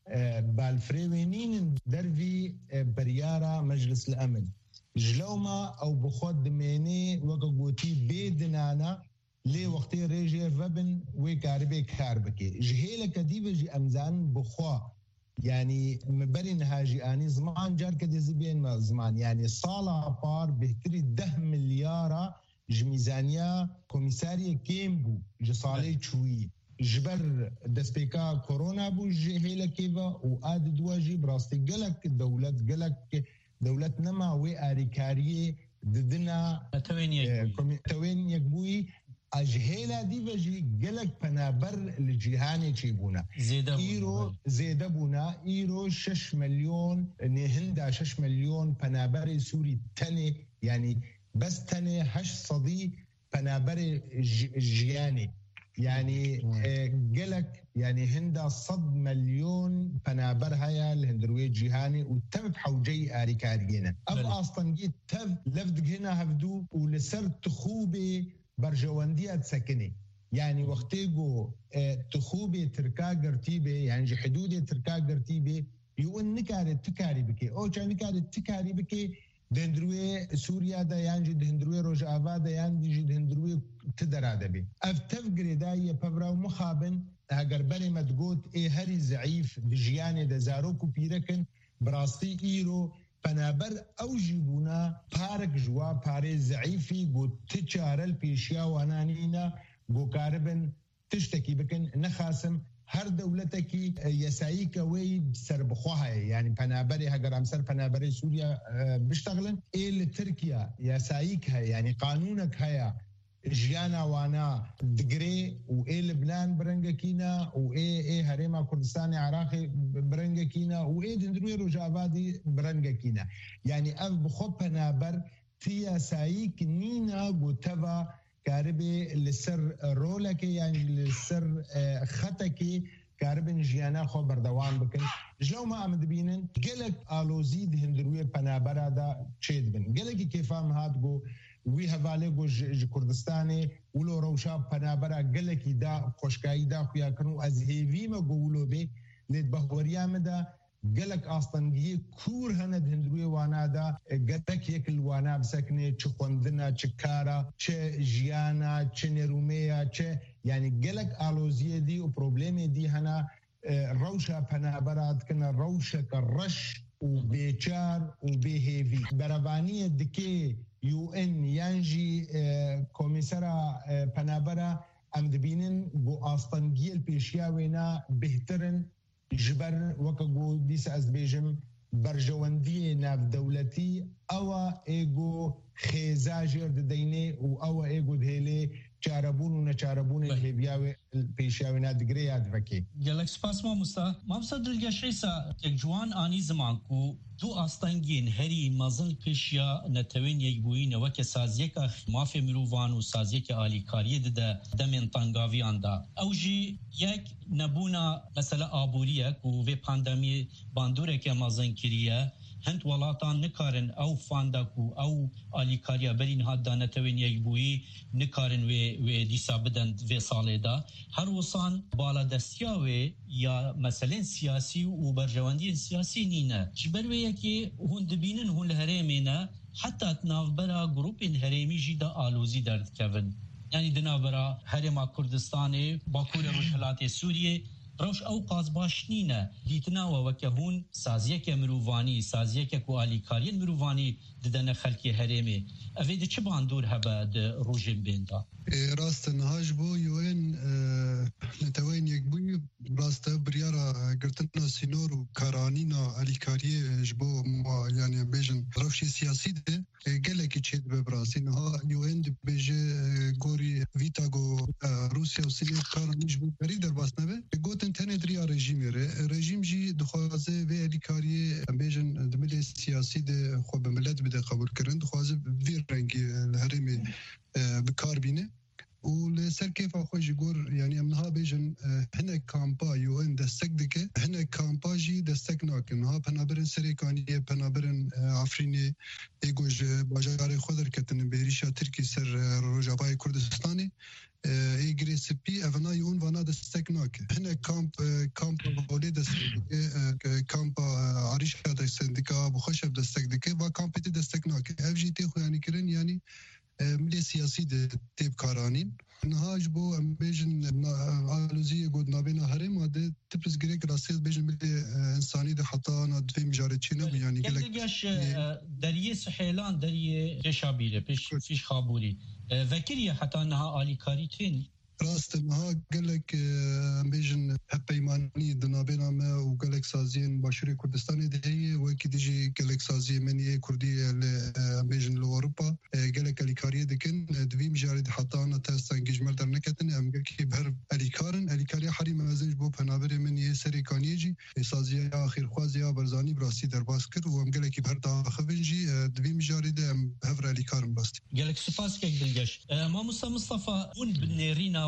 بالفریوینین دروی بریارا مجلس الأمن جلوما او بخود دمینی وقوتی بیدنانا لی وقتی ریجی وبن و کاری به کار بکی جهیل کدیو جی امزان بخوا يعني مبرين هاجي اني زمان جار كدي زبين ما زمان يعني صاله بار بهتري 10 مليار جميزانيا كوميساريه كيمبو جصالي تشوي جبر دسبيكا كورونا بو جهيله كيفا واد دواجي براستي قلك دولت نما وي اريكاريه ضدنا توين يكبوي اجهيلا دي بجي قلك بنابر الجيهاني تشيبونا زيدا بونا ايرو 6 مليون نهندا 6 مليون بنابر سوري تاني يعني بس تاني هش صدي بنابر جياني يعني قلك يعني هندا 100 مليون پنابر هيا الهندروي جيهاني وتم حوجي آريكارينا أب أصلا جيت تف لفد هنا هفدو ولسر تخوبي برجواندية تسكني يعني وقتيجو تخوبي تركا قرتيبي يعني حدود تركا قرتيبي يقول نكاري تكاري بكي أو كان نكاري تكاري بكي دهندروي سوريا دا يعني دهندروي روجافا دا يعني دهندروي تدرادا بي افتفقري دا يببرا ومخابن هاگر بري مدقوت هري زعيف دجياني دا زاروكو بيركن براستي ايرو پنابر او جيبونا پارك جوا پاري زعيفي قو تچارل بيشيا وانانينا قو كاربن تشتكي بكن نخاسم هر دولتكي يسايك وي سربخوها يعني پنابري هاگر امسر پنابري سوريا بيشتغلن تركيا يسايكها يعني قانونك هيا جيانا وانا دقري لبنان برنجكينا هريما كردستاني عراقي برنجكينا دندروي روجافادي برنجكينا يعني اف بخو پنابر تيا سايك نينا قوتبا كاربي لسر رولكي يعني لسر خطكي كاربن جيانا خو بردوان بكن جو ما عمد بينن قلق آلوزيد هندروية پنابرا دا چيد بن قلقي كيفام هاد قو وی حواله گو کردستان ولو روشا پنابرا گلکی دا خوشکایی دا خویا کنو از هیوی ما گولو به لید بهوریا مدا گلک آستانگی کور هند هندروی وانا دا گلک یک الوانا بسکنه چه خوندنا چه کارا چه جیانا چه نرومیا چه يعني گلک آلوزیه دی و پروبلم دی هنا روشا پنابرا کنه روشا کرش و بیچار و بیهیوی برابانی دکی UN يانجي كوميسارا پنابرا ام دبينن بو آستانگی الپیشیاوینا بهترن جبر وکگو دیس از بیجم برجواندی ناف دولتی او ایگو خیزاجر دینه و او ایگو دهیله چاربون و نچاربون الهبیاوی الپیشیاوینا دگری یاد وکی گلک سپاس مامسا دلگش عیسا یک جوان آنی زمان کو دو آستانگین هری مازن پیشیا نتوین یک بوین وک سازیک مافی مروان و سازیک آلیکاری ده دمن تنگاویان دا او جی یک نبونا مثلا آبوریک و وی پاندمی باندورک مازن کریه هند ولاتان نکارن او فانداکو او آلیکاریا برین ها دانتوین یک بویی نکارن و دیسا بدن و ساله دا هر وصان بالا دستیاوی یا مثلا سیاسی و برجواندی سیاسی نینه جبروی یکی هون دبینن هون لهرمینه حتی تنافبرا گروپ هرمی جیدا آلوزی درد کون یعنی دنافبرا هرما کردستان باکور روشهلات سوریه روش او قاز باشنینه دیتنا و وکهون سازیک مرووانی سازیک کوالیکاری مرووانی ددن خلکی هرمی اوید چه باندور هبه ده روژن بیندا راست نهاج بو یوین نتوین یک بوی راست بریارا گرتنا سینور و کارانینا الیکاری جبو ما یعنی بیجن روشی سیاسی ده گلکی چید ببراسی نها یوین ده بیجه گوری ویتاگو روسیا و سیلی کارانیش بو بری در باسنوه گوتن تنه دریا رژیم جی دخوازه و الیکاری بیجن دملی سیاسی ده خوب ملت بده قبول کرن دخوازه وی رنگی الهرمی بکار بینه ولسر كيف اخوجي يقول يعني امنها بيجن هنا كامبا يوين دستك دكه هنا كامبا جي دستك ناكن ها بنابرن سريكانيه بنابرن عفريني ايجوج باجاري خضر كتن بيريشا تركي سر روجاباي كردستاني ايجريس بي افنا يون فانا دستك ناك هنا كامب بولي دستك كامبا عريشا دستك بخشب دستك دكه و كامبتي دستك ناك اف جي تي خو يعني كرن يعني ملي سياسي تيب كارانين نهاج بو ام بيجن آلوزي قد نابينا هرم وده تبرز جريك راسيس بيجن ملي انساني ده حتى ندفي مجارتشينا يعني كلش دريه سحيلان دريه رشابيله فيش خابوري فكريه حتى انها آليكاري تين راست نها قالك بيجن هبيماني دنابينا ما وقالك سازين باشوري كردستاني دهي وكي ديجي قالك سازي مني كردية بيجن لأوروبا قالك اليكارية دكن دوي مجارد حتى أنا تاستان جمال در نكتن أم قالك بهر اليكارية حريم مازنج بو بنابري مني سريكانيجي سازي آخر خوازي برزاني براسي در باسكر وام قالك بهر داخفنجي دوي مجارد أم هفر اليكارن باستي قالك سفاس كيك دلجاش ما مصطفى هون بنيرينا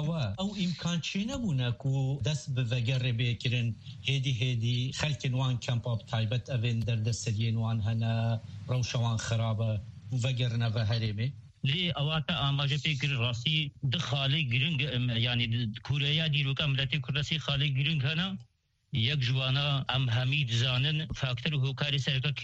ماوە ئەو ئیمکان چی نەبوونە و دەست بڤەگەڕێ بێکردن هێدی خەلکن وان کەمپا تایبەت ئەڤێن دەردەسەریێن وان هەنە ڕەوشەوان خراپە وڤەگەڕنە بە هەرێمێ لێ ئەواتە ئاماژە پێکرد ڕاستی خاڵی گرنگ ینی کورەیە دیرۆکە ملەتی کوردەسی خاڵی گرنگ هەنا یەک جوانە ئەم هەمی دزانن فاکتەر و هۆکاری سەرەکە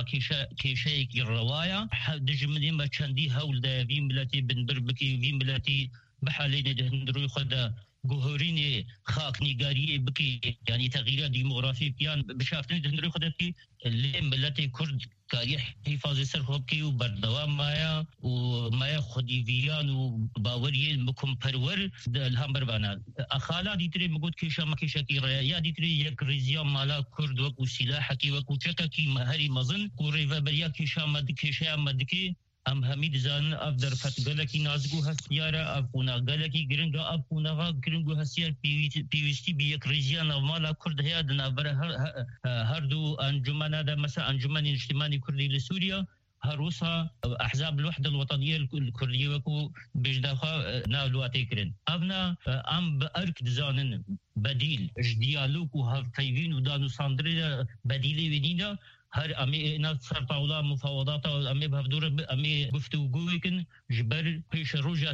کێشەیەکی ڕەوایە دژمنێ بە چەندی هەوڵدا وی ملەتی بنبر بکی وی ملەتی بەحالێنێ هەندڕووی خۆدا گوهۆرینێ خاکنیگاریە بکی ینی تەغیرە دیمۆغرافیکیان بشافتنی هەندڕووی خۆدەکی لێ ملەتی کورد کاری حیفاظی سەر خۆبکی و بەردەوام مایە و مایە خودیڤیان و باوەریە بکم پەروەر هەم بەربانە ئەخالا دیترێ بگوت کێشە مەکێشەکی ڕێە یا دیترێ یەک ڕێزیان مالا کورد وەکو سیلاحەکی وەکو چەکەکی مەهەری مەزن و ڕێڤەبەریا کێشەیان مەدکی ئەم هەمی دزانن ئەف دەرفەت گەلێکی نازک و هەستیارە ئەف قونا گەلێکی گرنگە ئەف قونەغا گرنگ و هەستیار پێویستی بە یەک ڕێزیان ناومالا کورد هەیە دنابەرە هەردوو ئەنجومەنەدا مەسە ئەنجومەنی نیشتیمانی کوردی لە سووریا هەروسا ئەحزاب الوحدة الوطنية الكردية وەکو بێژداخوا ناولواتەی کردن ئەڤنا ئەم بە ئەرک دزانن بەدیل ژدیالوک و هەفتەیڤین و دانوساندرێ بەدیلێ وێنینە هر امی نفس سر طاوله مفاوضات امی بهدور امی گفتگو کن جبر پیش روجا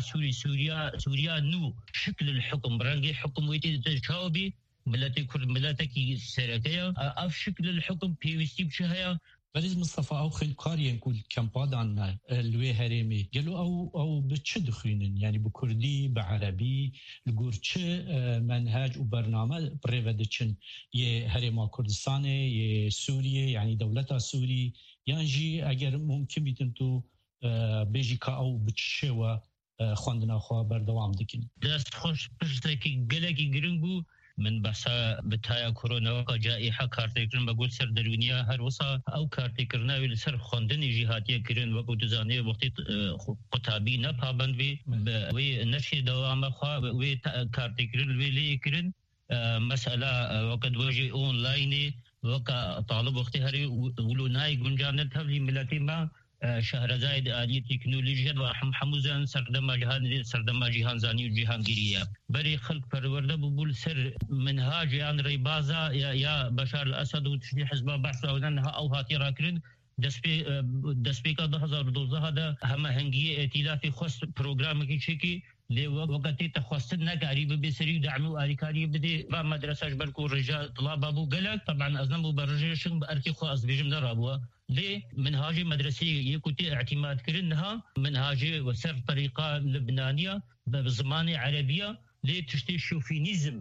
سوریا نو شكل الحكم برنگي حكم ويتي تجاوبي ملتي كل ملتك سركيا اف شكل الحكم بيوستي بشهيا بەریز مستەفا ئەو خێلکاریان کو کەمپادان لێ هەرێمی گەلو ئەو بە چ دخوێنن ینی بە کوردی بە عەرەبی لەگۆر چ منهاج و بەرنامە بڕێوە دەچن یێ هەرێما کوردستانê یێ سووریê ینی دەولەتا سووری یانجی ئەگەر ممکن بیتن تو بێژی کا ئەو بچ شێوە خوێندناخوا بەردەوام دکن دەست خۆش پشتێکی گەلێکی گرنگ بوو من بحثا بتايا كورونا وجائحة كارتيكرن بقول سر دروينيا هر وصا أو كارتيكرنا لسر خوندني جهاتية كرن وقو دزاني وقت قطابي نبابند بي وي نشي دوام خوا وي كارتيكرن وي لي كرن مسألة وقت وجي أونلايني وقا طالب وقت هري ولوناي گنجانت هفلي ملتي ما شهرزاید آلی تکنولوژی و حموزان سردما جهان زانی و جهان گیریه بری خلق پرورده بول سر منهاج یان ریبازا یا بشار الاسد و تشریح حزب بحث اونها او هاتی راکرین دسپیکا 2012 هذا هم هنگی ائتلاف خاص پروگرام کی چکی لی وقتی تخصص نگاری به سری دعم و آریکاری بده و مدرسه جبر کو رجال طلاب ابو گلک طبعا ازنم برجشن بارکی خو از بیجم درابوا ليه منهاج مدرسي يكوتي اعتماد كرنها منهاج وسر طريقة لبنانية بزمانة عربية ليه تشتي الشوفينيزم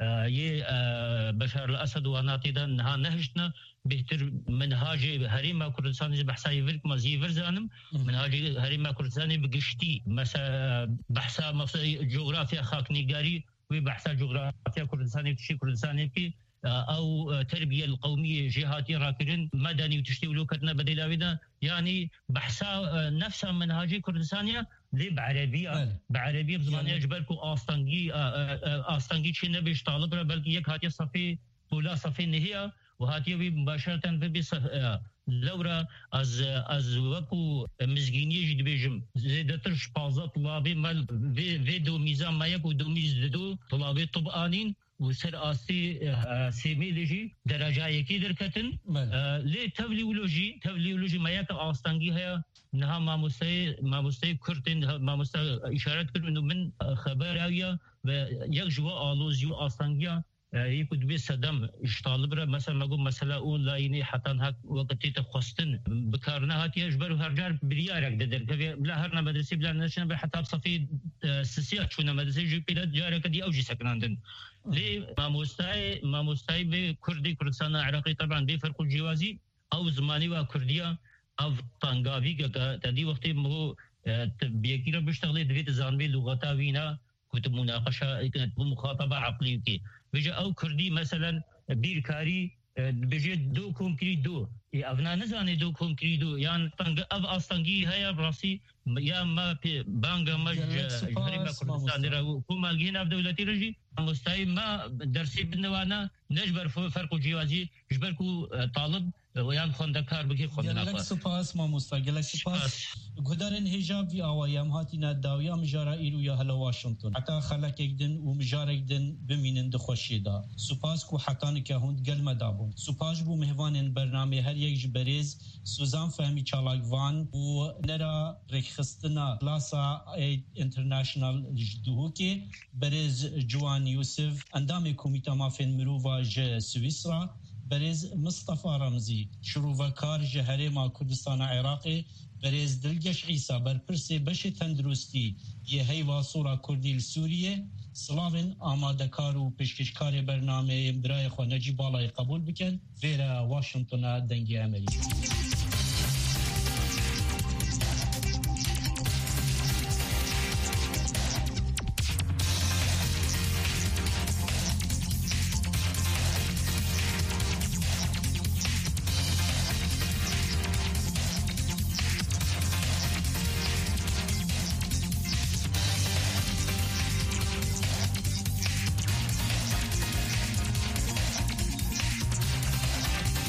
بشار الأسد وناطيدا انها نهجتنا بهتر منهاج هريما كردستاني بحثاي فرق مزي فرزانم منهاج هريما كردستاني بقشتي مثلا بحثا جغرافيا خاكنيغاري وبحثا جغرافيا كردستاني تشي كردستاني في او تربيه القوميه جهاتي راكرين مدني وتشتي ولوكتنا بديلاويدا يعني بحثا نفسها منهاجي كردستانيه لي بعربيه بزمانيه جبالكو استانجي شي نبيش طالب بلكي يك هاتي صفي طولا صفي نهيه وهاتي مباشره في لورا از وكو مزگینی جد بيجم زيدتر شپازه طلابي مال فيديو ميزان ما يكو دوميز طلابي طبقانين وسر آسی سیمیلوژی درجه یکی درکتن لی توليولوژی مایک آستانگی هیا نها ماموسته کردن ماموسته اشارت کردن من خبر اویا و یک جوا آلوزیو آستانگیا يكون بي صدم اشتغل برا مثلا نقول مسألة أونلاين حتى هك وقتي تخصتن بكارنا هاتي أجبر هرجار بريارك ددر كذا بلا هرنا مدرسة بلا نشنا حتى بصفي سياسة شونا مدرسة جو بلا جارك دي أوجي سكناندن ليه ما مستعي بكردي كردستان عراقي طبعا بفرق الجوازي أو زماني وكردية أو طنجافي كتدي وقتي مو بيكيرا بيشتغل دويت زانبي لغتا وينا كتب مناقشة كتب مخاطبة عقلية كي بيجي او كردي مثلا بيركاري بيجي دو كونكري دو افنا نزاني دو كونكريدو يعني اف اصلنجي هيا براسي يا ما بانغا مج جريمه كردستان رو كما جينا في دولتي رجي مستعي ما درسي بنوانا نجبر فرق جوازي جبركو طالب ويان خوندكار بكي خوندنا گلک سپاس ما مستقل سپاس گدارن حجاب وی آوایام هاتینا داویا مجارا ایرو یا هلا واشنطن حتی خلک اگدن و مجار اگدن بمینن دخوشی دا سپاس کو حتان که هند گل مدابون سپاس بو مهوانن برنامه هر یک جبریز سوزان فهمی چالاگوان و نرا رخصتنا لاسا انترناشنال جدوه که برز جوان یوسف اندام کمیته مافین مروفا ج سویسرا برز مصطفى رمزي شروفكار جهرما كردستان عراقي برز دلگش عيسى برپرسي بش تندرستي يهي واصورة كردي لسوريا سلاوين آمادكار و پشکشکار برنامه برای خو نجیب بالای قبول بکن ویرا واشنطن دنگی امریکا